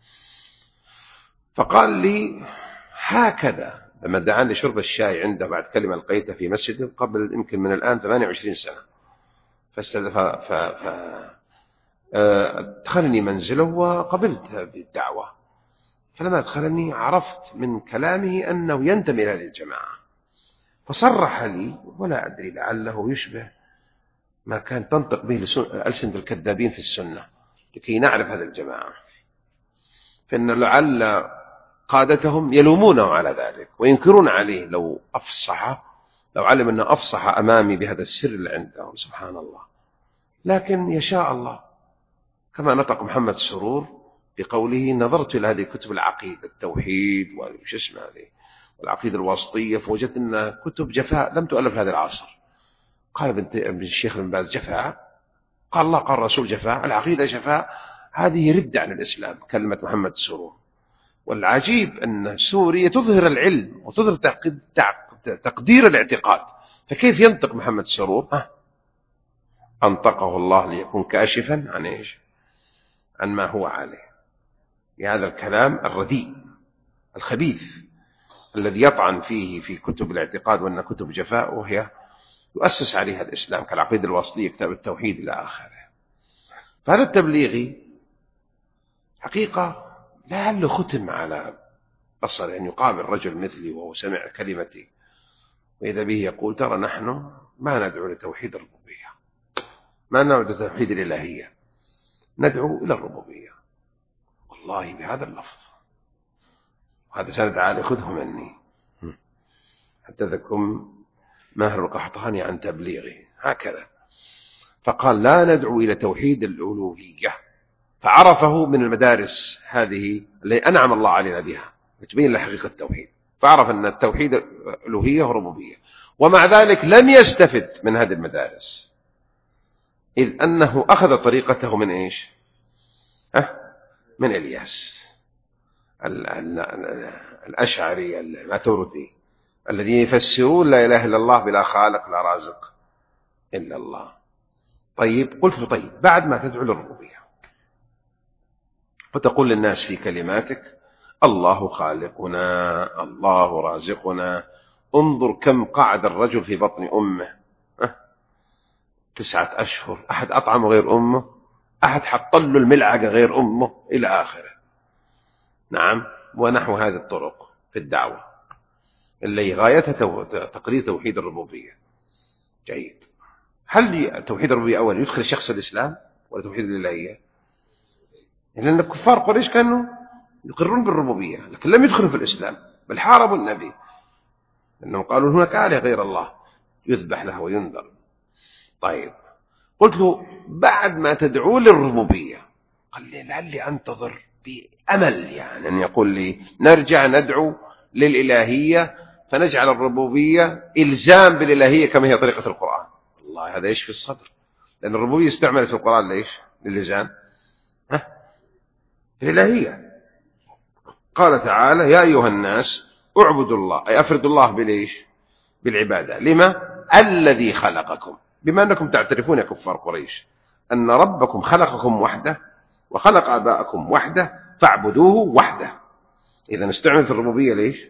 فقال لي هكذا لما دعاني لشرب الشاي عنده بعد كلمة لقيتها في مسجد قبل يمكن من الآن ثمانية وعشرين سنة، فاستدفى ف... ف... أدخلني منزله وقبلت بالدعوة. فلما أدخلني عرفت من كلامه أنه ينتمي إلى هذه الجماعة، فصرح لي ولا أدري لعله يشبه ما كان تنطق به ألسنة الكذابين في السنة لكي نعرف هذه الجماعة، فإن لعل قادتهم يلومونه على ذلك وينكرون عليه لو أفصح، لو علم أنه أفصح أمامي بهذا السر اللي عندهم. سبحان الله. لكن يشاء الله كما نطق محمد سرور بقوله نظرت إلى هذه كتب العقيدة التوحيد وش اسمها هذه والعقيدة الواسطية فوجدت أنها كتب جفاء لم تؤلف في هذا العصر. قال ابن الشيخ ابن باز جفاء؟ قال الله قال رسول جفاء؟ العقيدة جفاء؟ هذه ردة عن الإسلام كلمة محمد سرور. والعجيب أن سوريا تظهر العلم وتظهر تقدير الاعتقاد، فكيف ينطق محمد سرور؟ ها؟ أنطقه الله ليكون كاشفا عن إيش؟ عن ما هو عليه، بهذا الكلام الرديء الخبيث الذي يطعن فيه في كتب الاعتقاد وأن كتب جفاء وهي يؤسس عليها الإسلام كالعقيدة الواسطية كتاب التوحيد إلى آخره. فهذا التبليغي حقيقة لعله ختم على بصر أن يعني يقابل رجل مثلي وهو سمع كلمتي وإذا به يقول ترى نحن ما ندعو لتوحيد الربوبية، ما ندعو لتوحيد الإلهية، ندعو إلى الربوبية. والله بهذا اللفظ، وهذا سند عالي خذه مني، حدثكم ماهر القحطاني عن تبليغه هكذا. فقال لا ندعو إلى توحيد الألوهية، فعرفه من المدارس هذه التي أنعم الله علينا بها تبين له حقيقة التوحيد، فعرف أن التوحيد ألوهية وربوبية، ومع ذلك لم يستفد من هذه المدارس إذ أنه أخذ طريقته من إيش؟ أه؟ من إلياس الأشعري الماتوردي الذين يفسرون لا إله إلا الله بلا خالق لا رازق إلا الله. طيب قلت له طيب بعد ما تدعو للربوبية وتقول للناس في كلماتك الله خالقنا الله رازقنا، انظر كم قعد الرجل في بطن أمه أه؟ تسعة أشهر، أحد أطعم غير أمه، أحد حط له الملعقة غير أمه إلى آخره. نعم، ونحو هذه الطرق في الدعوة اللي غايتها تقرير توحيد الربوبية. جيد. هل توحيد الربوبية أولا يدخل الشخص الإسلام ولا توحيد الإلهية؟ لأن كفار قريش كانوا يقرون بالربوبية لكن لم يدخلوا في الإسلام بل حاربوا النبي لأنهم قالوا هناك آلهة غير الله يذبح له وينذر. طيب قلت له بعد ما تدعو للربوبية، قال لي لعلي أنتظر بأمل يعني أن يقول لي نرجع ندعو للإلهية فنجعل الربوبية إلزام بالإلهية كما هي طريقة القرآن. والله هذا يشفي الصدر، لأن الربوبية استعملت في القرآن ليش؟ للإلزام ها؟ الإلهية. قال تعالى يا أيها الناس اعبدوا الله، أي أفردوا الله بليش؟ بالعبادة. لما؟ الذي خلقكم، بما أنكم تعترفون يا كفار قريش أن ربكم خلقكم وحده وخلق آباءكم وحده فاعبدوه وحده. إذا استعملت الربوبية ليش؟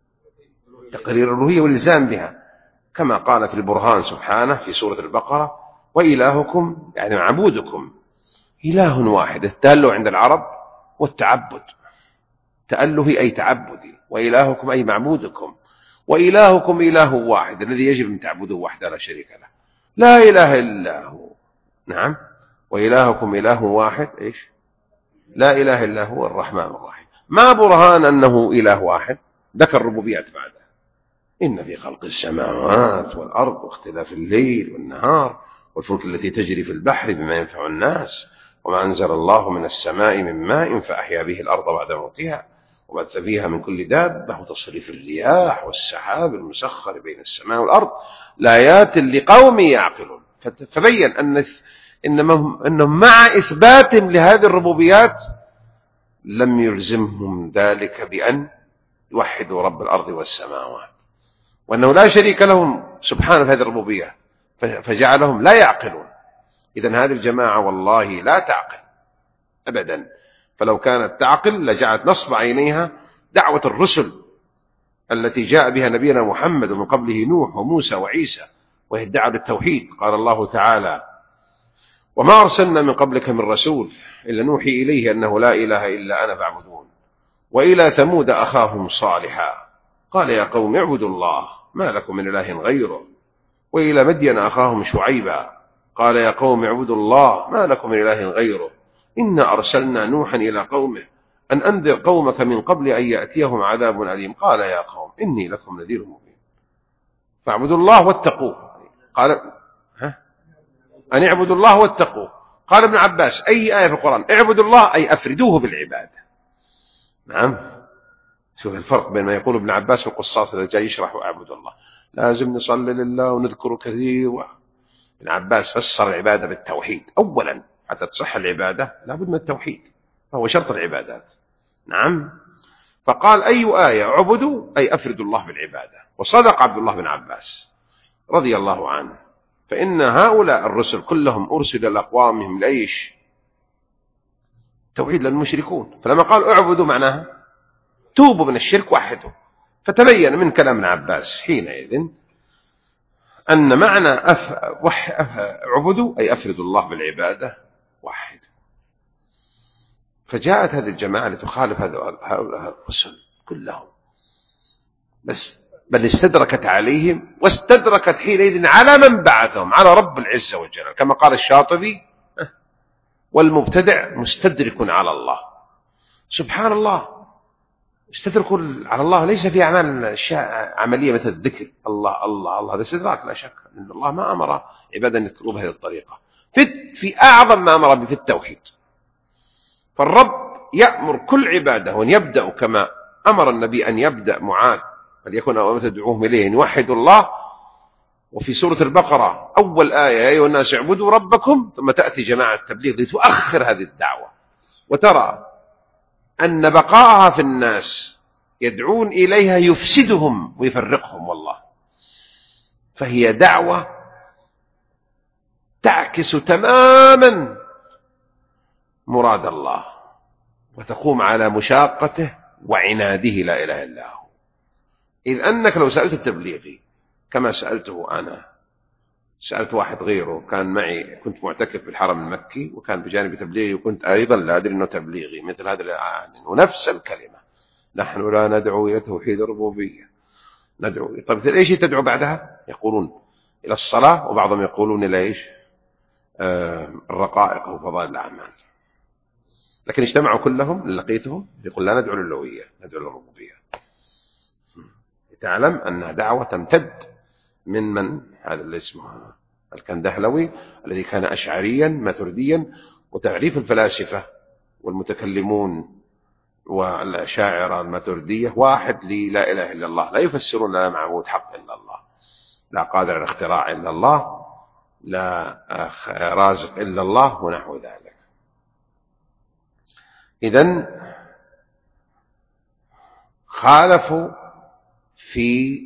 تقرير الألوهية والإلزام بها، كما قال في البرهان سبحانه في سورة البقرة وإلهكم يعني معبودكم إله واحد. التأله عند العرب والتعبد، تأله أي تعبدي، وإلهكم أي معبودكم، وإلهكم إله واحد الذي يجب أن تعبدوه وحده لا شريك له لا إله إلا هو. نعم، وإلهكم إله واحد إيش؟ لا إله إلا هو الرحمن الرحيم. ما برهان أنه إله واحد؟ ذكر الربوبية بعدها. إن في خلق السماوات والأرض واختلاف الليل والنهار والفلك التي تجري في البحر بما ينفع الناس وما أنزل الله من السماء من ماء فأحيا به الأرض بعد موتها وبث فيها من كل دابة وتصريف الرياح والسحاب المسخر بين السماء والأرض لآيات لقوم يعقلون. فبين أن إنهم مع إثباتهم لهذه الربوبيات لم يلزمهم ذلك بأن يوحدوا رب الأرض والسماوات، وأنه لا شريك لهم سبحانه في هذه الربوبية، فجعلهم لا يعقلون. إذن هذه الجماعة والله لا تعقل أبدا، فلو كانت تعقل لجعلت نصب عينيها دعوة الرسل التي جاء بها نبينا محمد ومن قبله نوح وموسى وعيسى، وهي الدعوة للتوحيد. قال الله تعالى: وما أرسلنا من قبلك من رسول إلا نوحي إليه أنه لا إله إلا أنا فاعبدون. وإلى ثمود أخاهم صالحا قال يا قوم اعبدوا الله ما لكم من إله غيره. وإلى مدين أخاهم شعيبا قال يا قوم اعبدوا الله ما لكم من إله غيره إنا أرسلنا نوحا إلى قومه أن أنذر قومك من قبل أن يأتيهم عذاب أليم قال يا قوم إني لكم نذير مبين فاعبدوا الله واتقوه. قال ها أن اعبدوا الله واتقوه. قال ابن عباس: أي آية في القرآن اعبدوا الله أي أفردوه بالعبادة. نعم، شوف الفرق بين ما يقول ابن عباس والقصاص اللي جاي يشرح اعبدوا الله، لازم نصلي لله ونذكره كثير. ابن عباس فسر العبادة بالتوحيد أولا، حتى تصح العبادة لابد من التوحيد، فهو شرط العبادات. نعم، فقال أي آية اعبدوا أي أفردوا الله بالعبادة. وصدق عبد الله بن عباس رضي الله عنه، فإن هؤلاء الرسل كلهم أرسل لأقوامهم لإيش؟ توحيد للمشركون. فلما قال اعبدوا معناها توبوا من الشرك وحدوا. فتبين من كلام ابن عباس حينئذ أن معنى أف... وح... أف... اعبدوا أي أفردوا الله بالعبادة وحدوا. فجاءت هذه الجماعة لتخالف هؤلاء الرسل كلهم، بس بل استدركت عليهم واستدركت حينئذ على من بعثهم، على رب العزة والجلال، كما قال الشاطبي: والمبتدع مستدرك على الله. سبحان الله، استدرك على الله ليس في أعمال عملية مثل الذكر الله الله الله، هذا استدراك لا شك، أن الله ما أمر عبادا أن يذكروا بهذه الطريقة في, في أعظم ما أمر به في التوحيد. فالرب يأمر كل عباده وأن يبدأ كما أمر النبي أن يبدأ معاذ فليكن أول تدعوهم إليه أن يوحدوا الله. وفي سورة البقرة أول آية: يا أيها الناس اعبدوا ربكم، ثم تأتي جماعة التبليغ لتؤخر هذه الدعوة، وترى أن بقاءها في الناس يدعون إليها يفسدهم ويفرقهم والله. فهي دعوة تعكس تماما مراد الله، وتقوم على مشاقته وعناده لا إله إلا هو. إذ أنك لو سألت التبليغي كما سألته أنا، سألت واحد غيره كان معي، كنت معتكف في الحرم المكي وكان بجانب تبليغي، وكنت أيضا لا أدري أنه تبليغي مثل هذا الآن، ونفس الكلمة: نحن لا ندعو إلى توحيد الربوبية، ندعو. طيب إيش تدعو بعدها؟ يقولون إلى الصلاة، وبعضهم يقولون إلى إيش؟ آه الرقائق وفضائل الأعمال. لكن اجتمعوا كلهم لقيتهم يقول لا ندعو للألوهية، ندعو للربوبية. تعلم أنها دعوة تمتد من من هذا اللي اسمه الكندهلوي الذي كان أشعريا ماتريديا، وتعريف الفلاسفة والمتكلمون والشاعر الماتريدية واحد: لي لا إله إلا الله، لا يفسرون لا معبود حق إلا الله، لا قادر على الاختراع إلا الله، لا رازق إلا الله، ونحو ذلك. إذن خالفوا في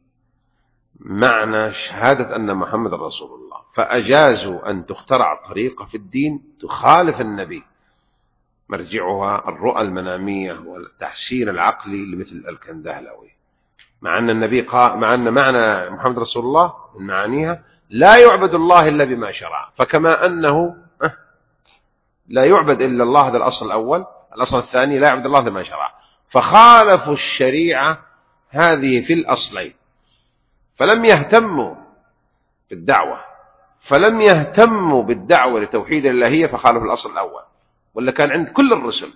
معنى شهادة أن محمد رسول الله، فأجازوا أن تخترع طريقة في الدين تخالف النبي، مرجعها الرؤى المنامية والتحسين العقلي لمثل الكندهلوي، مع أن النبي قال، مع أن معنى محمد رسول الله من معانيها لا يعبد الله إلا بما شرع، فكما أنه لا يعبد إلا الله، هذا الأصل الأول. الأصل الثاني لا يعبد الله إلا بما شرع، فخالفوا الشريعة هذه في الأصلين، فلم يهتموا بالدعوة فلم يهتموا بالدعوة لتوحيد الإلهية، فخالفوا الأصل الأول، ولا كان عند كل الرسل،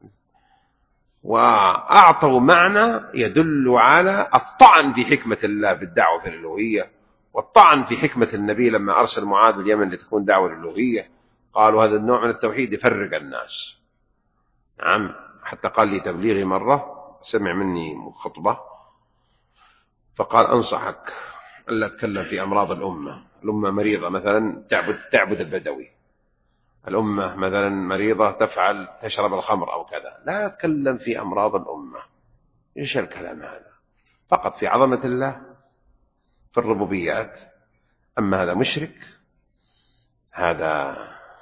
وأعطوا معنى يدل على الطعن في حكمة الله بالدعوة في الإلهية، والطعن في حكمة النبي لما أرسل معاذ اليمن لتكون دعوة الإلهية. قالوا هذا النوع من التوحيد يفرق الناس. نعم، حتى قال لي تبليغي مرة، سمع مني خطبة فقال: أنصحك ألا تتكلم في أمراض الأمة، الأمة مريضة مثلا تعبد, تعبد البدوي، الأمة مثلا مريضة تفعل تشرب الخمر أو كذا، لا تتكلم في أمراض الأمة. إيش الكلام هذا؟ فقط في عظمة الله، في الربوبيات، أما هذا مشرك، هذا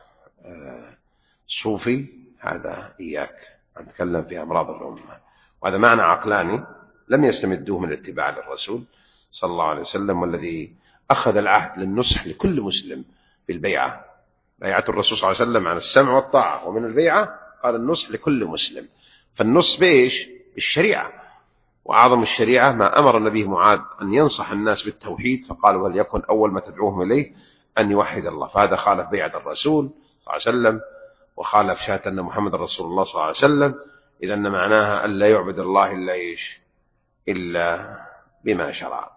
صوفي، هذا إياك أن نتكلم في أمراض الأمة. وهذا معنى عقلاني لم يستمدوه من الاتباع للرسول صلى الله عليه وسلم، والذي أخذ العهد للنصح لكل مسلم بالبيعة، بيعة الرسول صلى الله عليه وسلم عن السمع والطاعة، ومن البيعة قال النصح لكل مسلم. فالنصح بإيش؟ بالشريعة. وأعظم الشريعة ما أمر النبي معاذ أن ينصح الناس بالتوحيد، فقال وليكن أول ما تدعوهم إليه أن يوحد الله. فهذا خالف بيعة الرسول صلى الله عليه وسلم، وخالف شهادة أن محمد رسول الله صلى الله عليه وسلم، إذا أن معناها أن لا يعبد الله إلا إيش؟ إلا بما شرع.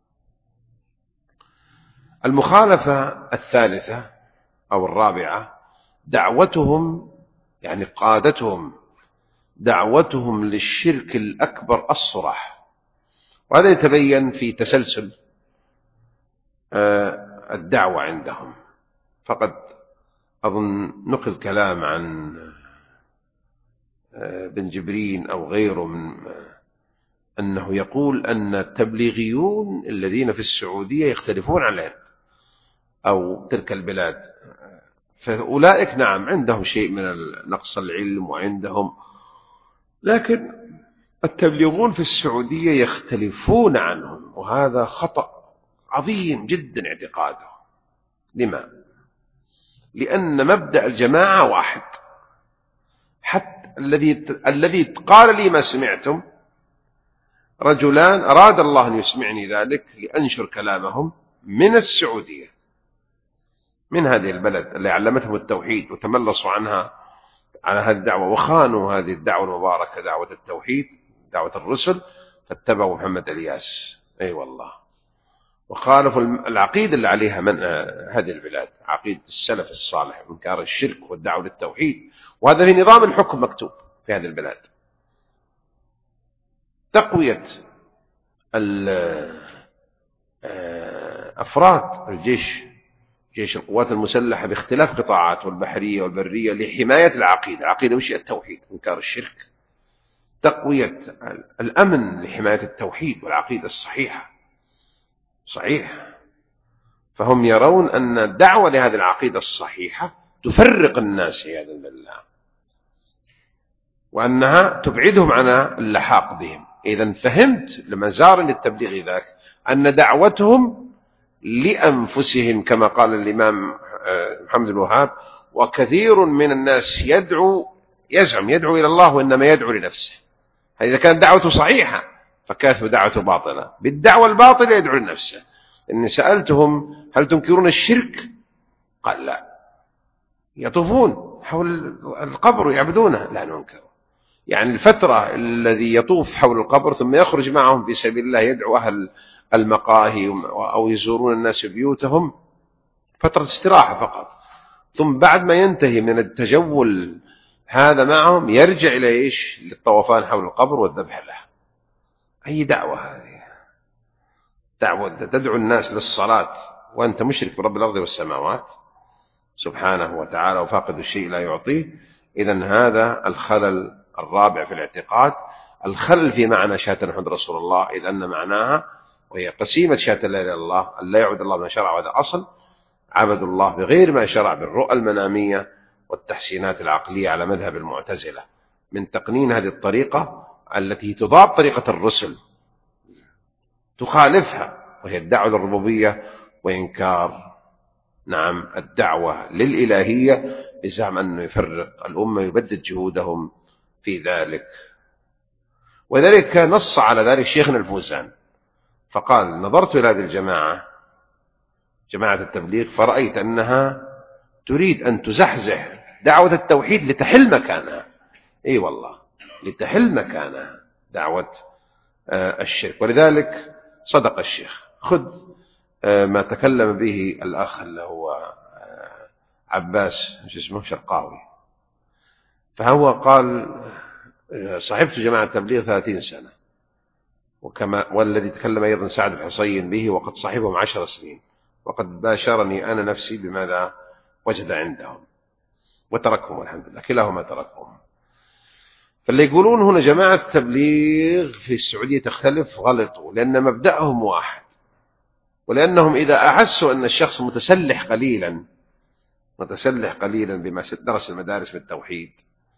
المخالفة الثالثة أو الرابعة دعوتهم، يعني قادتهم دعوتهم للشرك الأكبر الصراح. وهذا يتبين في تسلسل الدعوة عندهم. فقد أظن نقل كلام عن بن جبرين أو غيره من أنه يقول أن التبليغيون الذين في السعودية يختلفون عن الهند أو تلك البلاد، فأولئك نعم عندهم شيء من نقص العلم وعندهم، لكن التبليغون في السعودية يختلفون عنهم، وهذا خطأ عظيم جدا اعتقاده. لما؟ لأن مبدأ الجماعة واحد. حتى الذي الذي قال لي ما سمعتم رجلان أراد الله أن يسمعني ذلك لأنشر كلامهم من السعودية، من هذه البلد اللي علمتهم التوحيد وتملصوا عنها على هذه الدعوة وخانوا هذه الدعوة المباركة، دعوة التوحيد، دعوة الرسل، فاتبعوا محمد الياس. أي أيوة والله. وخالفوا العقيدة اللي عليها من هذه البلاد، عقيدة السلف الصالح، إنكار الشرك والدعوة للتوحيد. وهذا في نظام الحكم مكتوب في هذه البلاد. تقوية أفراد الجيش، جيش القوات المسلحة باختلاف قطاعات والبحرية والبرية لحماية العقيدة. العقيدة وش؟ التوحيد، إنكار الشرك. تقوية الأمن لحماية التوحيد والعقيدة الصحيحة. صحيح. فهم يرون أن الدعوة لهذه العقيدة الصحيحة تفرق الناس عياذا بالله، وأنها تبعدهم عن اللحاق بهم. إذا فهمت لما زارني التبليغ ذاك أن دعوتهم لأنفسهم كما قال الإمام محمد الوهاب: وكثير من الناس يدعو يزعم يدعو إلى الله وإنما يدعو لنفسه. إذا كانت دعوته صحيحة فكيف دعوته باطلة؟ بالدعوة الباطلة يدعو لنفسه. إني سألتهم هل تنكرون الشرك؟ قال لا. يطوفون حول القبر ويعبدونه؟ لا ننكر. يعني الفترة الذي يطوف حول القبر ثم يخرج معهم في سبيل الله يدعو أهل المقاهي أو يزورون الناس بيوتهم فترة استراحة فقط، ثم بعد ما ينتهي من التجول هذا معهم يرجع إلى إيش؟ للطوفان حول القبر والذبح له. أي دعوة هذه؟ دعوة تدعو الناس للصلاة وأنت مشرك برب الأرض والسماوات سبحانه وتعالى وفاقد الشيء لا يعطيه. إذن هذا الخلل الرابع في الاعتقاد، الخلل في معنى شهادة محمد رسول الله، إذ أن معناها وهي قسيمة شهادة لا إله إلا الله أن لا يعبد الله ما شرع، وهذا أصل. عبد الله بغير ما شرع بالرؤى المنامية والتحسينات العقلية على مذهب المعتزلة، من تقنين هذه الطريقة التي تضاد طريقة الرسل، تخالفها، وهي الدعوة للربوبية وإنكار نعم الدعوة للإلهية، بزعم أنه يفرق الأمة، يبدد جهودهم في ذلك. وذلك نص على ذلك شيخنا الفوزان فقال: نظرت إلى هذه الجماعة، جماعة التبليغ، فرأيت أنها تريد أن تزحزح دعوة التوحيد لتحل مكانها. أي والله، لتحل مكانها دعوة الشرك. ولذلك صدق الشيخ. خذ ما تكلم به الأخ اللي هو عباس اسمه شرقاوي، فهو قال: صاحبت جماعة التبليغ ثلاثين سنة، وكما والذي تكلم أيضا سعد الحصين به وقد صاحبهم عشر سنين، وقد باشرني أنا نفسي بماذا وجد عندهم وتركهم، والحمد لله كلاهما تركهم. فاللي يقولون هنا جماعة التبليغ في السعودية تختلف غلطوا، لأن مبدأهم واحد. ولأنهم إذا أحسوا أن الشخص متسلح قليلا متسلح قليلا بما درس المدارس من التوحيد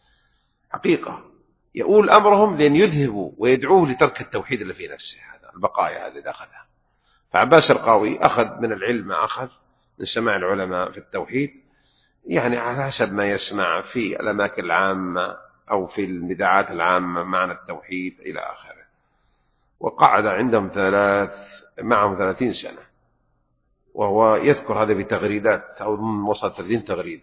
حقيقة يؤول أمرهم لأن يذهبوا ويدعوه لترك التوحيد اللي في نفسه، هذا البقايا هذه اللي أخذها. فعباس الرقاوي أخذ من العلم ما أخذ من سماع العلماء في التوحيد، يعني على حسب ما يسمع في الأماكن العامة أو في النداعات العامة معنى التوحيد إلى آخره. وقعد عندهم ثلاث معهم ثلاثين سنة، وهو يذكر هذا بتغريدات أو وصل ثلاثين تغريدة.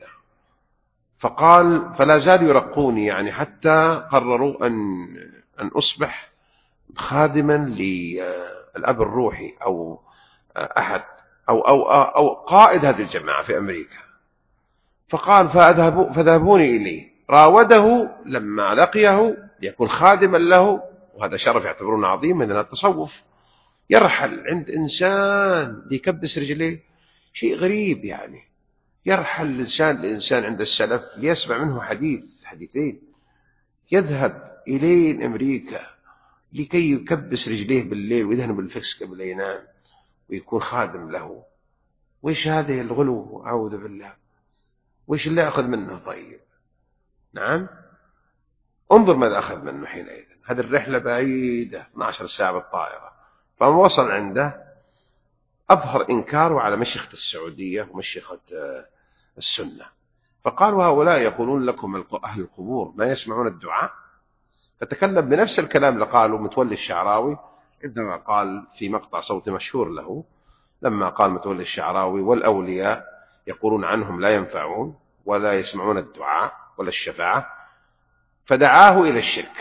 فقال فلا زالوا يرقوني، يعني حتى قرروا أن أن أصبح خادما للأب الروحي أو أحد أو أو أو قائد هذه الجماعة في أمريكا. فقال فأذهبوا فذهبوني إليه. راوده لما لقيه ليكون خادما له، وهذا شرف يعتبرونه عظيم من التصوف. يرحل عند إنسان ليكبس رجليه، شيء غريب يعني. يرحل الإنسان لإنسان عند السلف ليسمع منه حديث حديثين، يذهب إليه أمريكا لكي يكبس رجليه بالليل ويدهن بالفكس قبل ينام ويكون خادم له. وإيش هذا الغلو؟ أعوذ بالله. وإيش اللي أخذ منه؟ طيب نعم، انظر ماذا أخذ منه حينئذ. هذه الرحلة بعيدة اثنتي عشرة ساعة بالطائرة. فما وصل عنده أظهر إنكاره على مشيخة السعودية ومشيخة السنة. فقالوا هؤلاء يقولون لكم أهل القبور ما يسمعون الدعاء. فتكلم بنفس الكلام اللي قاله متولي الشعراوي عندما قال في مقطع صوتي مشهور له، لما قال متولي الشعراوي والأولياء يقولون عنهم لا ينفعون ولا يسمعون الدعاء ولا الشفاعة، فدعاه إلى الشرك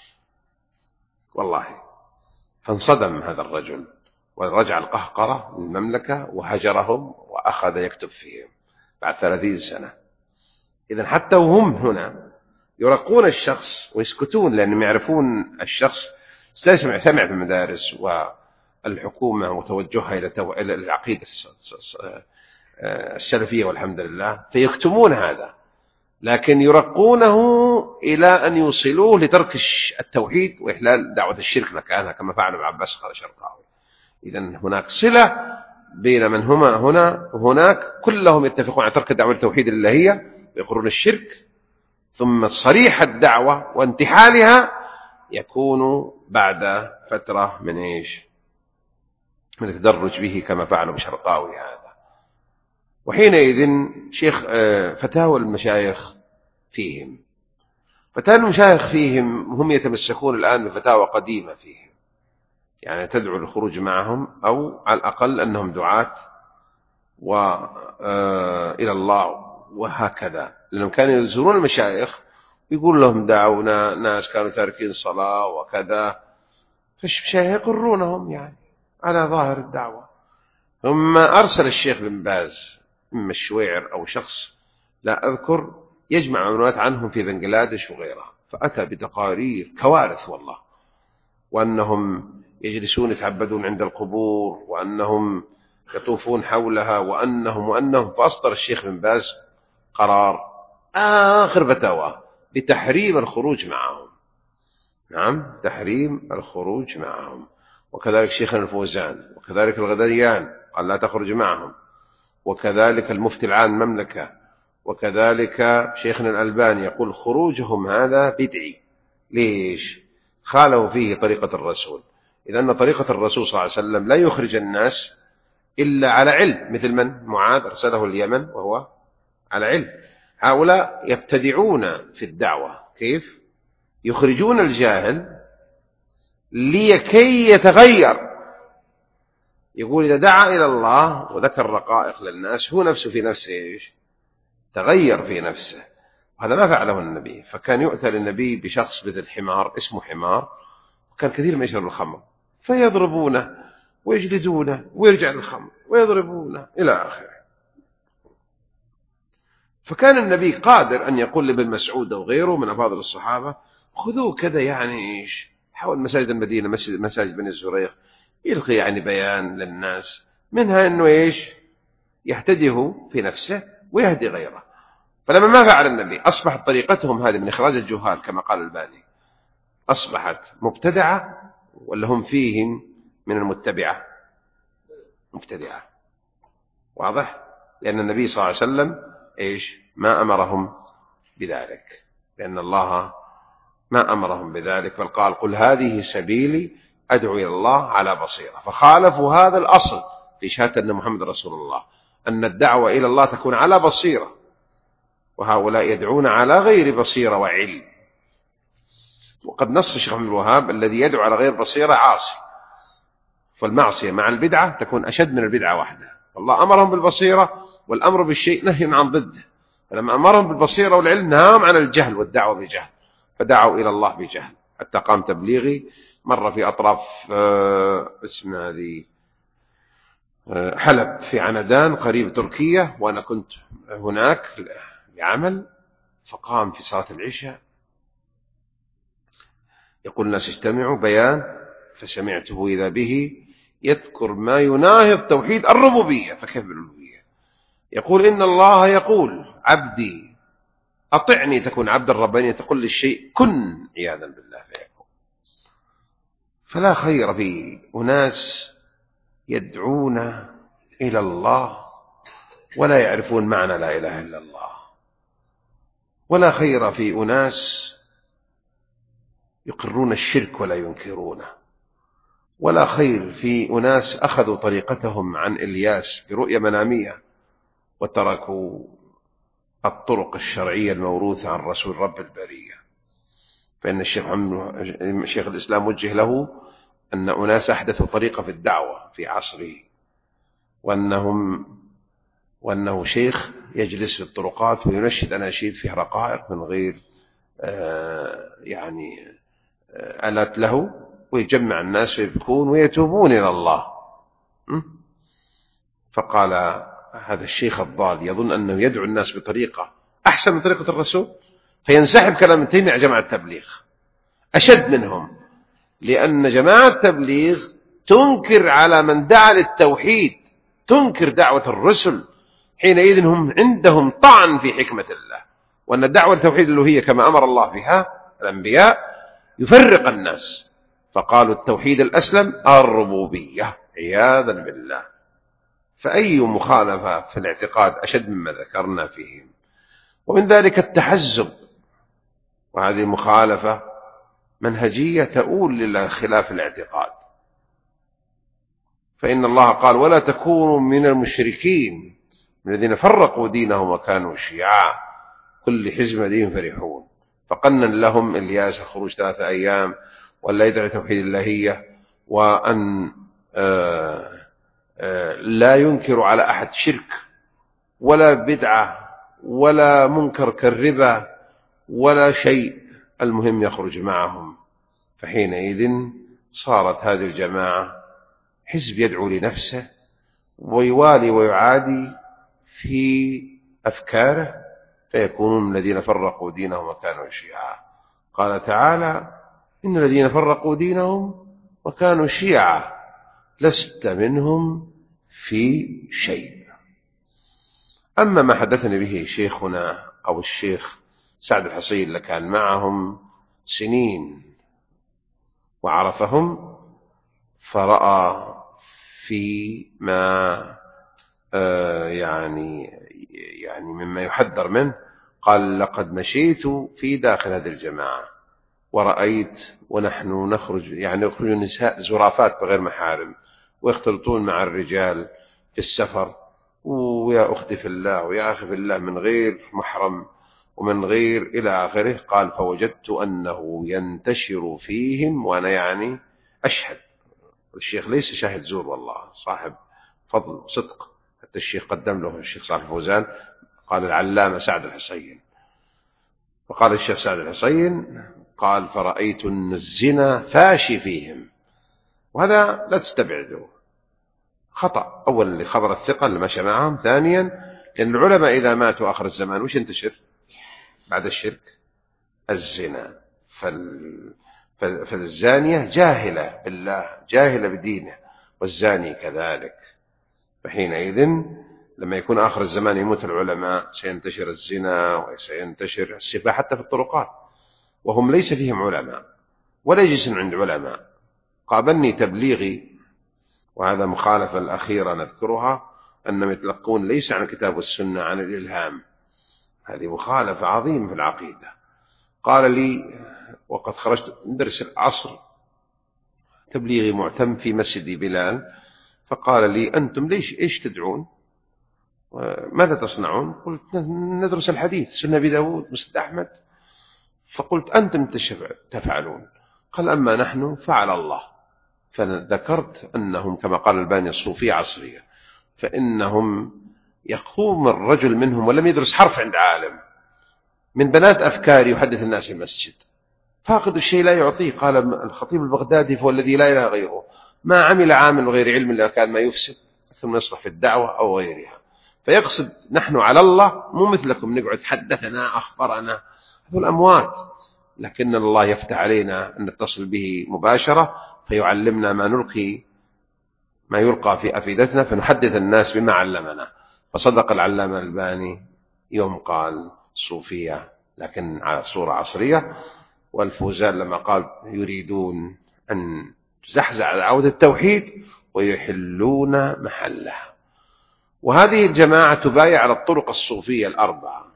والله. فانصدم هذا الرجل ورجع القهقرة للمملكة وهجرهم وأخذ يكتب فيهم بعد ثلاثين سنة. إذن حتى وهم هنا يرقون الشخص ويسكتون لأنهم يعرفون الشخص سمع في المدارس والحكومة وتوجهها إلى العقيدة السلفية والحمد لله، فيكتمون هذا، لكن يرقونه إلى أن يوصلوه لترك التوحيد وإحلال دعوة الشرك مكانها كما فعل مع عباس الرقاوي. إذن هناك صلة بين من هما هنا وهناك، كلهم يتفقون على ترك الدعوة التوحيد الإلهية ويقرون الشرك، ثم صريح الدعوة وانتحالها يكون بعد فترة من إيش؟ من التدرج به كما فعل بالشرقاوي هذا. وحينئذ شيخ فتاوى المشايخ فيهم فتاوى المشايخ فيهم هم يتمسكون الآن بفتاوى قديمة فيهم، يعني تدعو للخروج معهم أو على الأقل أنهم دعاة وإلى الله وهكذا، لأنهم كانوا يزورون المشايخ ويقول لهم دعونا ناس كانوا تاركين صلاة وكذا، فالمشايخ يقرونهم يعني على ظاهر الدعوة. ثم أرسل الشيخ بن باز إما الشويعر أو شخص لا أذكر يجمع معلومات عنهم في بنغلاديش وغيرها، فأتى بتقارير كوارث والله، وأنهم يجلسون يتعبدون عند القبور وأنهم يطوفون حولها وأنهم وأنهم فأصدر الشيخ بن باز قرار آخر فتاوى بتحريم الخروج معهم. نعم، تحريم الخروج معهم. وكذلك شيخنا الفوزان وكذلك الغدريان قال لا تخرج معهم، وكذلك المفتي العام المملكة، وكذلك شيخنا الألباني يقول خروجهم هذا بدعي. ليش؟ خالوا فيه طريقة الرسول، إذ أن طريقة الرسول صلى الله عليه وسلم لا يخرج الناس إلا على علم، مثل من معاذ أرسله اليمن وهو على علم. هؤلاء يبتدعون في الدعوة، كيف؟ يخرجون الجاهل لكي يتغير. يقول إذا دعا إلى الله وذكر رقائق للناس هو نفسه في نفسه إيش؟ تغير في نفسه. وهذا ما فعله النبي. فكان يؤتى للنبي بشخص مثل حمار اسمه حمار، وكان كثير ما يشرب الخمر، فيضربونه ويجلدونه ويرجع للخمر ويضربونه إلى آخره. فكان النبي قادر أن يقول لابن مسعود أو غيره من أفاضل الصحابة خذوه كذا، يعني إيش، حول مساجد المدينة مساجد بني الزريق، يلقي يعني بيان للناس منها أنه إيش يهتديه في نفسه ويهدي غيره. فلما ما فعل النبي أصبحت طريقتهم هذه من إخراج الجهال كما قال الباني أصبحت مبتدعة، ولا هم فيهم من المتبعة؟ مبتدعة. واضح؟ لأن النبي صلى الله عليه وسلم إيش ما أمرهم بذلك، لأن الله ما أمرهم بذلك، بل قال قل هذه سبيلي أدعو إلى الله على بصيرة. فخالفوا هذا الأصل في شهادة أن محمد رسول الله، أن الدعوة إلى الله تكون على بصيرة، وهؤلاء يدعون على غير بصيرة وعلم. وقد نص الشيخ محمد الوهاب الذي يدعو على غير بصيرة عاصي، فالمعصية مع البدعة تكون أشد من البدعة وحدها. الله أمرهم بالبصيرة، والأمر بالشيء نهي عن ضده، فلما أمرهم بالبصيرة والعلم نهاهم عن الجهل والدعوة بجهل، فدعوا إلى الله بجهل. حتى قام تبليغي مرة في أطراف اسمها ذي حلب في عنادان قريب تركيا، وأنا كنت هناك لعمل، فقام في صلاة العشاء يقول الناس اجتمعوا بيان، فسمعته إذا به يذكر ما يناهض توحيد الربوبية، فكيف بالألوهية؟ يقول إن الله يقول عبدي أطعني تكون عبد الربانية، تقول للشيء كن عياذا بالله فيكون. فلا خير في أناس يدعون إلى الله ولا يعرفون معنى لا إله إلا الله، ولا خير في أناس يقرون الشرك ولا ينكرونه، ولا خير في أناس أخذوا طريقتهم عن إلياس برؤية منامية وتركوا الطرق الشرعية الموروثة عن رسول رب البرية. فإن الشيخ محمد شيخ الإسلام وجه له أن أناس أحدثوا طريقة في الدعوة في عصره، وأنهم وأنه شيخ يجلس في الطرقات وينشد أناشيد فيها رقائق من غير آه يعني آه آلات له، ويجمع الناس ويبكون ويتوبون إلى الله. فقال هذا الشيخ الضال يظن أنه يدعو الناس بطريقة أحسن من طريقة الرسول، فينسحب كلام ابن تيمية على جماعة التبليغ أشد منهم، لأن جماعة التبليغ تنكر على من دعا للتوحيد، تنكر دعوة الرسل، حينئذ هم عندهم طعن في حكمة الله، وأن الدعوة لتوحيد الألوهية كما أمر الله بها الأنبياء يفرق الناس، فقالوا التوحيد الأسلم الربوبية عياذا بالله. فأي مخالفة في الاعتقاد أشد مما ذكرنا فيهم. ومن ذلك التحزب، وهذه مخالفة منهجية تؤول لخلاف الاعتقاد، فإن الله قال ولا تكونوا من المشركين الذين فرقوا دينهم وكانوا شيعا كل حزب دين فرحون. فقنن لهم إلياس الخروج ثلاثة أيام، ولا يدعي توحيد اللهية، وأن آآ آآ لا ينكر على أحد شرك ولا بدعة ولا منكر كالربا ولا شيء، المهم يخرج معهم. فحينئذ صارت هذه الجماعة حزب يدعو لنفسه ويوالي ويعادي في أفكاره، فيكونون من الذين فرقوا دينهم وكانوا شيعا. قال تعالى إن الذين فرقوا دينهم وكانوا شيعا لست منهم في شيء. أما ما حدثني به شيخنا أو الشيخ سعد الحصين اللي كان معهم سنين وعرفهم، فرأى في ما آه يعني يعني مما يحذر منه، قال لقد مشيت في داخل هذه الجماعة ورأيت ونحن نخرج يعني يخرج النساء زرافات بغير محارم ويختلطون مع الرجال في السفر، ويا أختي في الله ويا أخي في الله من غير محرم ومن غير إلى آخره. قال فوجدت أنه ينتشر فيهم، وأنا يعني أشهد، الشيخ ليس شاهد زور والله، صاحب فضل صدق، حتى الشيخ قدم له الشيخ صالح الفوزان قال العلامة سعد الحصين. فقال الشيخ سعد الحصين قال فرأيت أن الزنا فاشي فيهم، وهذا لا تستبعده خطأ. أولا لخبر الثقة اللي مشى معهم، ثانيا لأن العلماء إذا ماتوا آخر الزمان وش ينتشر بعد الشرك؟ الزنا. فال... فالزانية جاهلة بالله جاهلة بدينه، والزاني كذلك. فحينئذ لما يكون آخر الزمان يموت العلماء سينتشر الزنا وسينتشر السفاح حتى في الطرقات، وهم ليس فيهم علماء ولا يجلسون عند علماء. قابلني تبليغي وهذا مخالفة الأخيرة نذكرها، أنهم يتلقون ليس عن الكتاب والسنة، عن الإلهام. هذه مخالفة عظيمة في العقيدة. قال لي وقد خرجت من درس العصر تبليغي معتم في مسجد بلال، فقال لي أنتم ليش إيش تدعون؟ ماذا تصنعون؟ قلت ندرس الحديث، سنة أبي داود، مسند أحمد. فقلت أنتم تفعلون. قال أما نحن فعل الله. فذكرت أنهم كما قال الباني الصوفية عصرية، فإنهم يقوم الرجل منهم ولم يدرس حرف عند عالم من بنات أفكار يحدث الناس في المسجد، فاقد الشيء لا يعطيه. قال الخطيب البغدادي فهو الذي لا إله غيره، ما عمل عامل غير علم إلا كان ما يفسد ثم يصلح في الدعوة أو غيرها. فيقصد نحن على الله مو مثلكم نقعد حدثنا أخبرنا، هذول أموات، لكن الله يفتح علينا أن نتصل به مباشرة فيعلمنا ما نلقي ما يلقى في أفئدتنا، فنحدث الناس بما علمنا. فصدق العلامة الباني يوم قال صوفية لكن على صورة عصرية، والفوزان لما قال يريدون أن تزحزح على عودة التوحيد ويحلون محلها. وهذه الجماعة تبايع على الطرق الصوفية الأربعة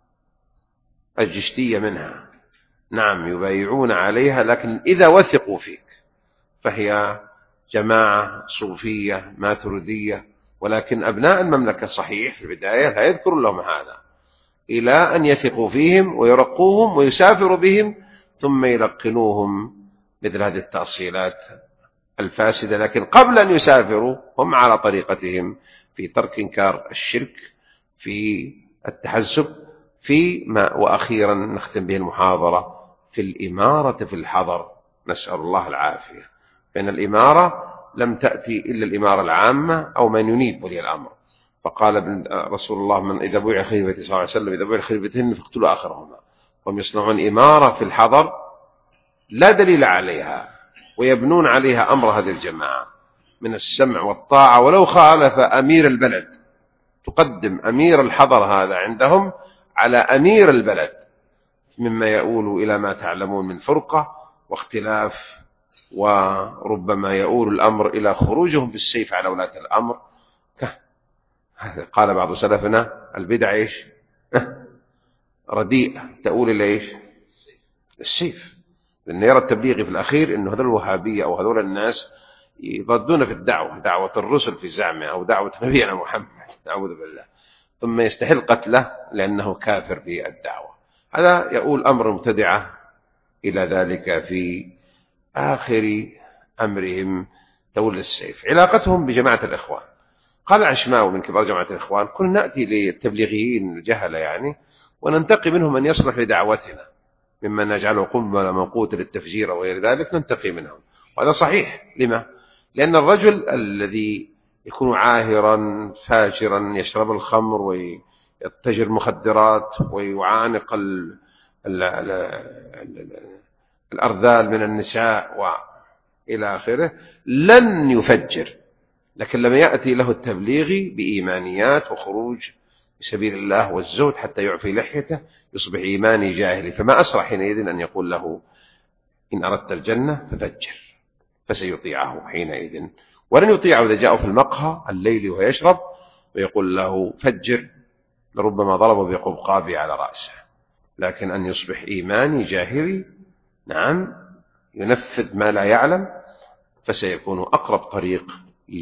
الجشتية منها، نعم يبايعون عليها، لكن إذا وثقوا فيك فهي جماعة صوفية ماتريدية، ولكن أبناء المملكة صحيح في البداية لا يذكر لهم هذا إلى أن يثقوا فيهم ويرقوهم ويسافروا بهم ثم يلقنوهم مثل هذه التأصيلات الفاسدة. لكن قبل أن يسافروا هم على طريقتهم في ترك إنكار الشرك، في التحزب، في ما وأخيرا نختم به المحاضرة في الإمارة في الحضر، نسأل الله العافية. فإن الإمارة لم تأتي إلا الإمارة العامة أو من ينيب ولي الأمر. فقال رسول الله من إذا بويع خليفة صلى الله عليه وسلم إذا بويع خليفتهن فاقتلوا آخرهما. هم يصنعون إمارة في الحضر لا دليل عليها، ويبنون عليها أمر هذه الجماعة من السمع والطاعة ولو خالف أمير البلد. تقدم أمير الحضر هذا عندهم على أمير البلد، مما يؤول إلى ما تعلمون من فرقة واختلاف، وربما يؤول الأمر إلى خروجهم بالسيف على ولاة الأمر. قال بعض سلفنا البدع إيش رديئة تؤول إلى إيش السيف، لأن يرى التبليغي في الأخير أنه هذول الوهابية أو هذول الناس يضدون في الدعوة، دعوة الرسل في زعمه أو دعوة نبينا محمد نعوذ بالله، ثم يستحل قتله لأنه كافر بالدعوة. هذا يؤول أمر مبتدعة إلى ذلك في آخر أمرهم تولي السيف. علاقتهم بجماعة الإخوان، قال عشماوي من كبار جماعة الإخوان كنا نأتي للتبليغيين الجهلة يعني وننتقي منهم من يصلح لدعوتنا مما نجعله قنبلة موقوتة للتفجير وغير ذلك، ننتقي منهم. وهذا صحيح. لما؟ لأن الرجل الذي يكون عاهرا فاجرا يشرب الخمر ويتجر المخدرات ويعانق ال ال ال ال الأرذال من النساء وإلى آخره لن يفجر، لكن لما يأتي له التبليغي بإيمانيات وخروج في سبيل الله والزهد حتى يعفي لحيته يصبح إيماني جاهلي، فما أسرع حينئذ أن يقول له إن أردت الجنة ففجر، فسيطيعه حينئذ، ولن يطيعه إذا جاءه في المقهى الليل ويشرب ويقول له فجر لربما ضربه بقبقابه على رأسه. لكن أن يصبح إيماني جاهلي نعم ينفذ ما لا يعلم، فسيكون أقرب طريق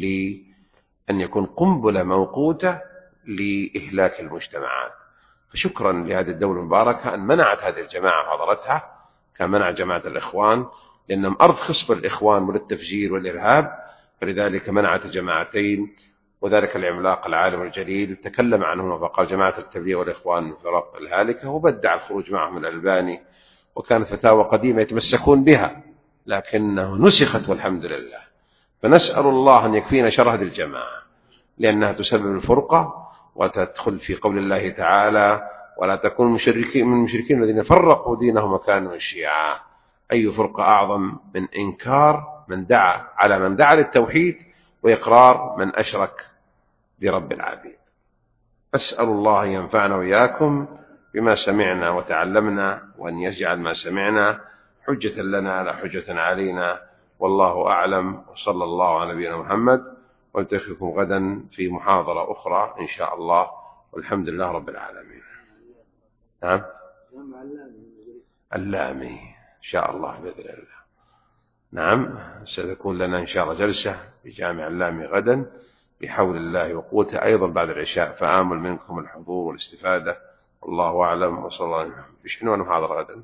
لأن يكون قنبلة موقوتة لإهلاك المجتمعات. فشكرا لهذه الدولة المباركة أن منعت هذه الجماعة حضرتها كمنع جماعة الإخوان، لأنهم أرض خصب الإخوان وللتفجير والإرهاب، فلذلك منعت الجماعتين. وذلك العملاق العالم الجليل تكلم عنهما فقال جماعة التبليغ والإخوان من فرق الهالكة، وبدع الخروج معهم الألباني، وكانت فتاوى قديمة يتمسكون بها لكنه نسخت والحمد لله. فنسأل الله أن يكفينا شر هذه الجماعة، لأنها تسبب الفرقة وتدخل في قول الله تعالى ولا تكونوا مشركين من المشركين الذين فرقوا دينهم وكانوا شيعا. أي فرقة أعظم من إنكار من دعا على من دعا للتوحيد وإقرار من أشرك برب العبيد. أسأل الله أن ينفعنا وإياكم بما سمعنا وتعلمنا، وأن يجعل ما سمعنا حجة لنا لا حجة علينا، والله أعلم، وصلى الله على نبينا محمد، والتقيكم غدا في محاضرة أخرى إن شاء الله، والحمد لله رب العالمين. نعم، اللامي إن شاء الله بإذن الله. نعم، ستكون لنا إن شاء الله جلسة في جامع اللامي غدا بحول الله وقوته، أيضا بعد العشاء، فآمل منكم الحضور والاستفادة، والله أعلم، وصلى الله عليه وسلم. بشنو المحاضرة غدا؟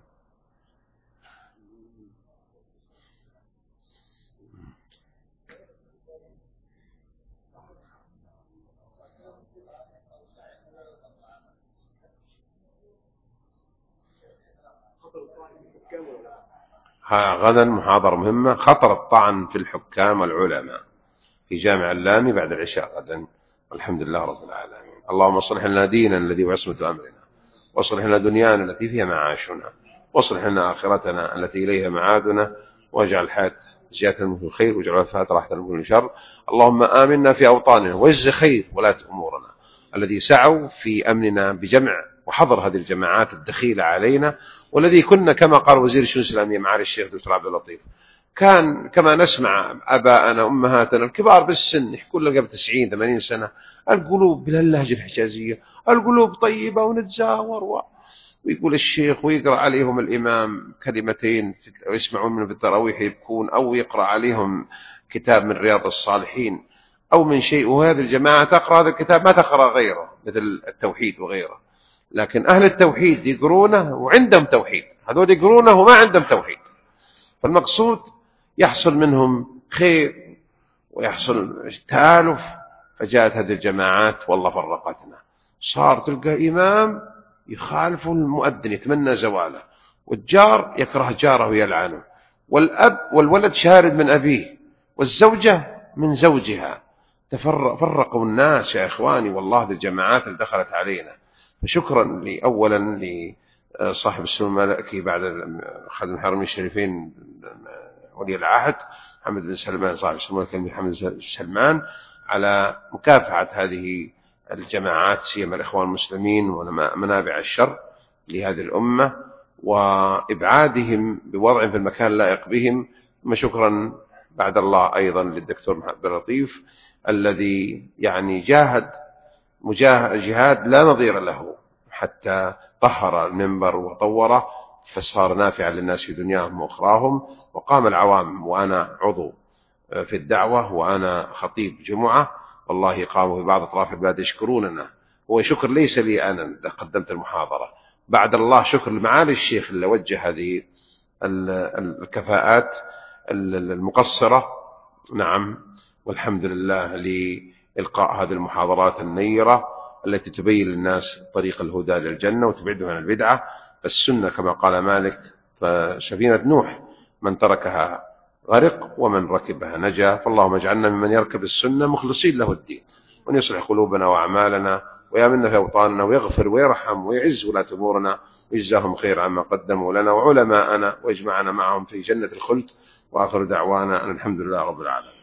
غدا محاضرة مهمة، خطر الطعن في الحكام والعلماء في جامع اللامي بعد العشاء غدا، والحمد لله رب العالمين. اللهم اصلح لنا ديننا الذي هو عصمة أمرنا، واصلح لنا دنيانا التي فيها معاشنا، واصلح لنا آخرتنا التي إليها معادنا، واجعل الحياة زيادة من الخير، واجعل الوفاة راحة من الشر. اللهم آمنا في أوطاننا، واجز خير ولاة أمورنا الذي سعوا في أمننا بجمع وحضر هذه الجماعات الدخيلة علينا، والذي كنا كما قال وزير الشؤون الإسلامية معالي الشيخ دكتور عبد اللطيف، كان كما نسمع أباءنا أمهاتنا الكبار بالسن يحكون لنا قبل تسعين ثمانين سنة، القلوب باللهجة الحجازية، القلوب طيبة ونتزاور و... ويقول الشيخ ويقرأ عليهم الإمام كلمتين ويسمعون منه في التراويح يبكون، أو يقرأ عليهم كتاب من رياض الصالحين أو من شيء، وهذه الجماعة تقرأ هذا الكتاب ما تقرأ غيره مثل التوحيد وغيره، لكن أهل التوحيد يقرونه وعندهم توحيد، هذول يقرونه وما عندهم توحيد، فالمقصود يحصل منهم خير ويحصل تآلف. فجاءت هذه الجماعات والله فرقتنا، صار تلقى إمام يخالف المؤذن يتمنى زواله، والجار يكره جاره ويلعنه، والأب والولد شارد من أبيه، والزوجة من زوجها، تفرق فرقوا الناس يا إخواني والله بالجماعات اللي دخلت علينا. فشكرا لي أولا لصاحب السمو الملكي بعد خادم الحرمين الشريفين ولي العهد محمد بن سلمان، صاحب السمو الملكي محمد بن سلمان، على مكافحة هذه الجماعات سيما الإخوان المسلمين ومنابع الشر لهذه الأمة، وإبعادهم بوضع في المكان اللائق بهم. شكرا بعد الله أيضا للدكتور محمد بن لطيف الذي يعني جاهد جهاد لا نظير له حتى طهر المنبر وطوره، فصار نافعا للناس في دنياهم وأخراهم، وقام العوام وأنا عضو في الدعوة وأنا خطيب جمعة، والله قاموا في بعض أطراف البلاد يشكروننا، هو شكر ليس لي أنا قدمت المحاضرة، بعد الله شكر لمعالي الشيخ اللي وجه هذه الكفاءات المقصرة. نعم، والحمد لله لإلقاء هذه المحاضرات النيرة التي تبين للناس طريق الهدى للجنة وتبعدهم عن البدعة. فالسنة كما قال مالك، فسفينة نوح من تركها غرق ومن ركبها نجا، فاللهم اجعلنا ممن يركب السنة مخلصين له الدين، وأن يصلح قلوبنا وأعمالنا ويامنا في أوطاننا، ويغفر ويرحم ويعز ولاة أمورنا، ويجزاهم خير عما قدموا لنا، وعلماءنا ويجمعنا معهم في جنة الخلد. وآخر دعوانا أن الحمد لله رب العالمين.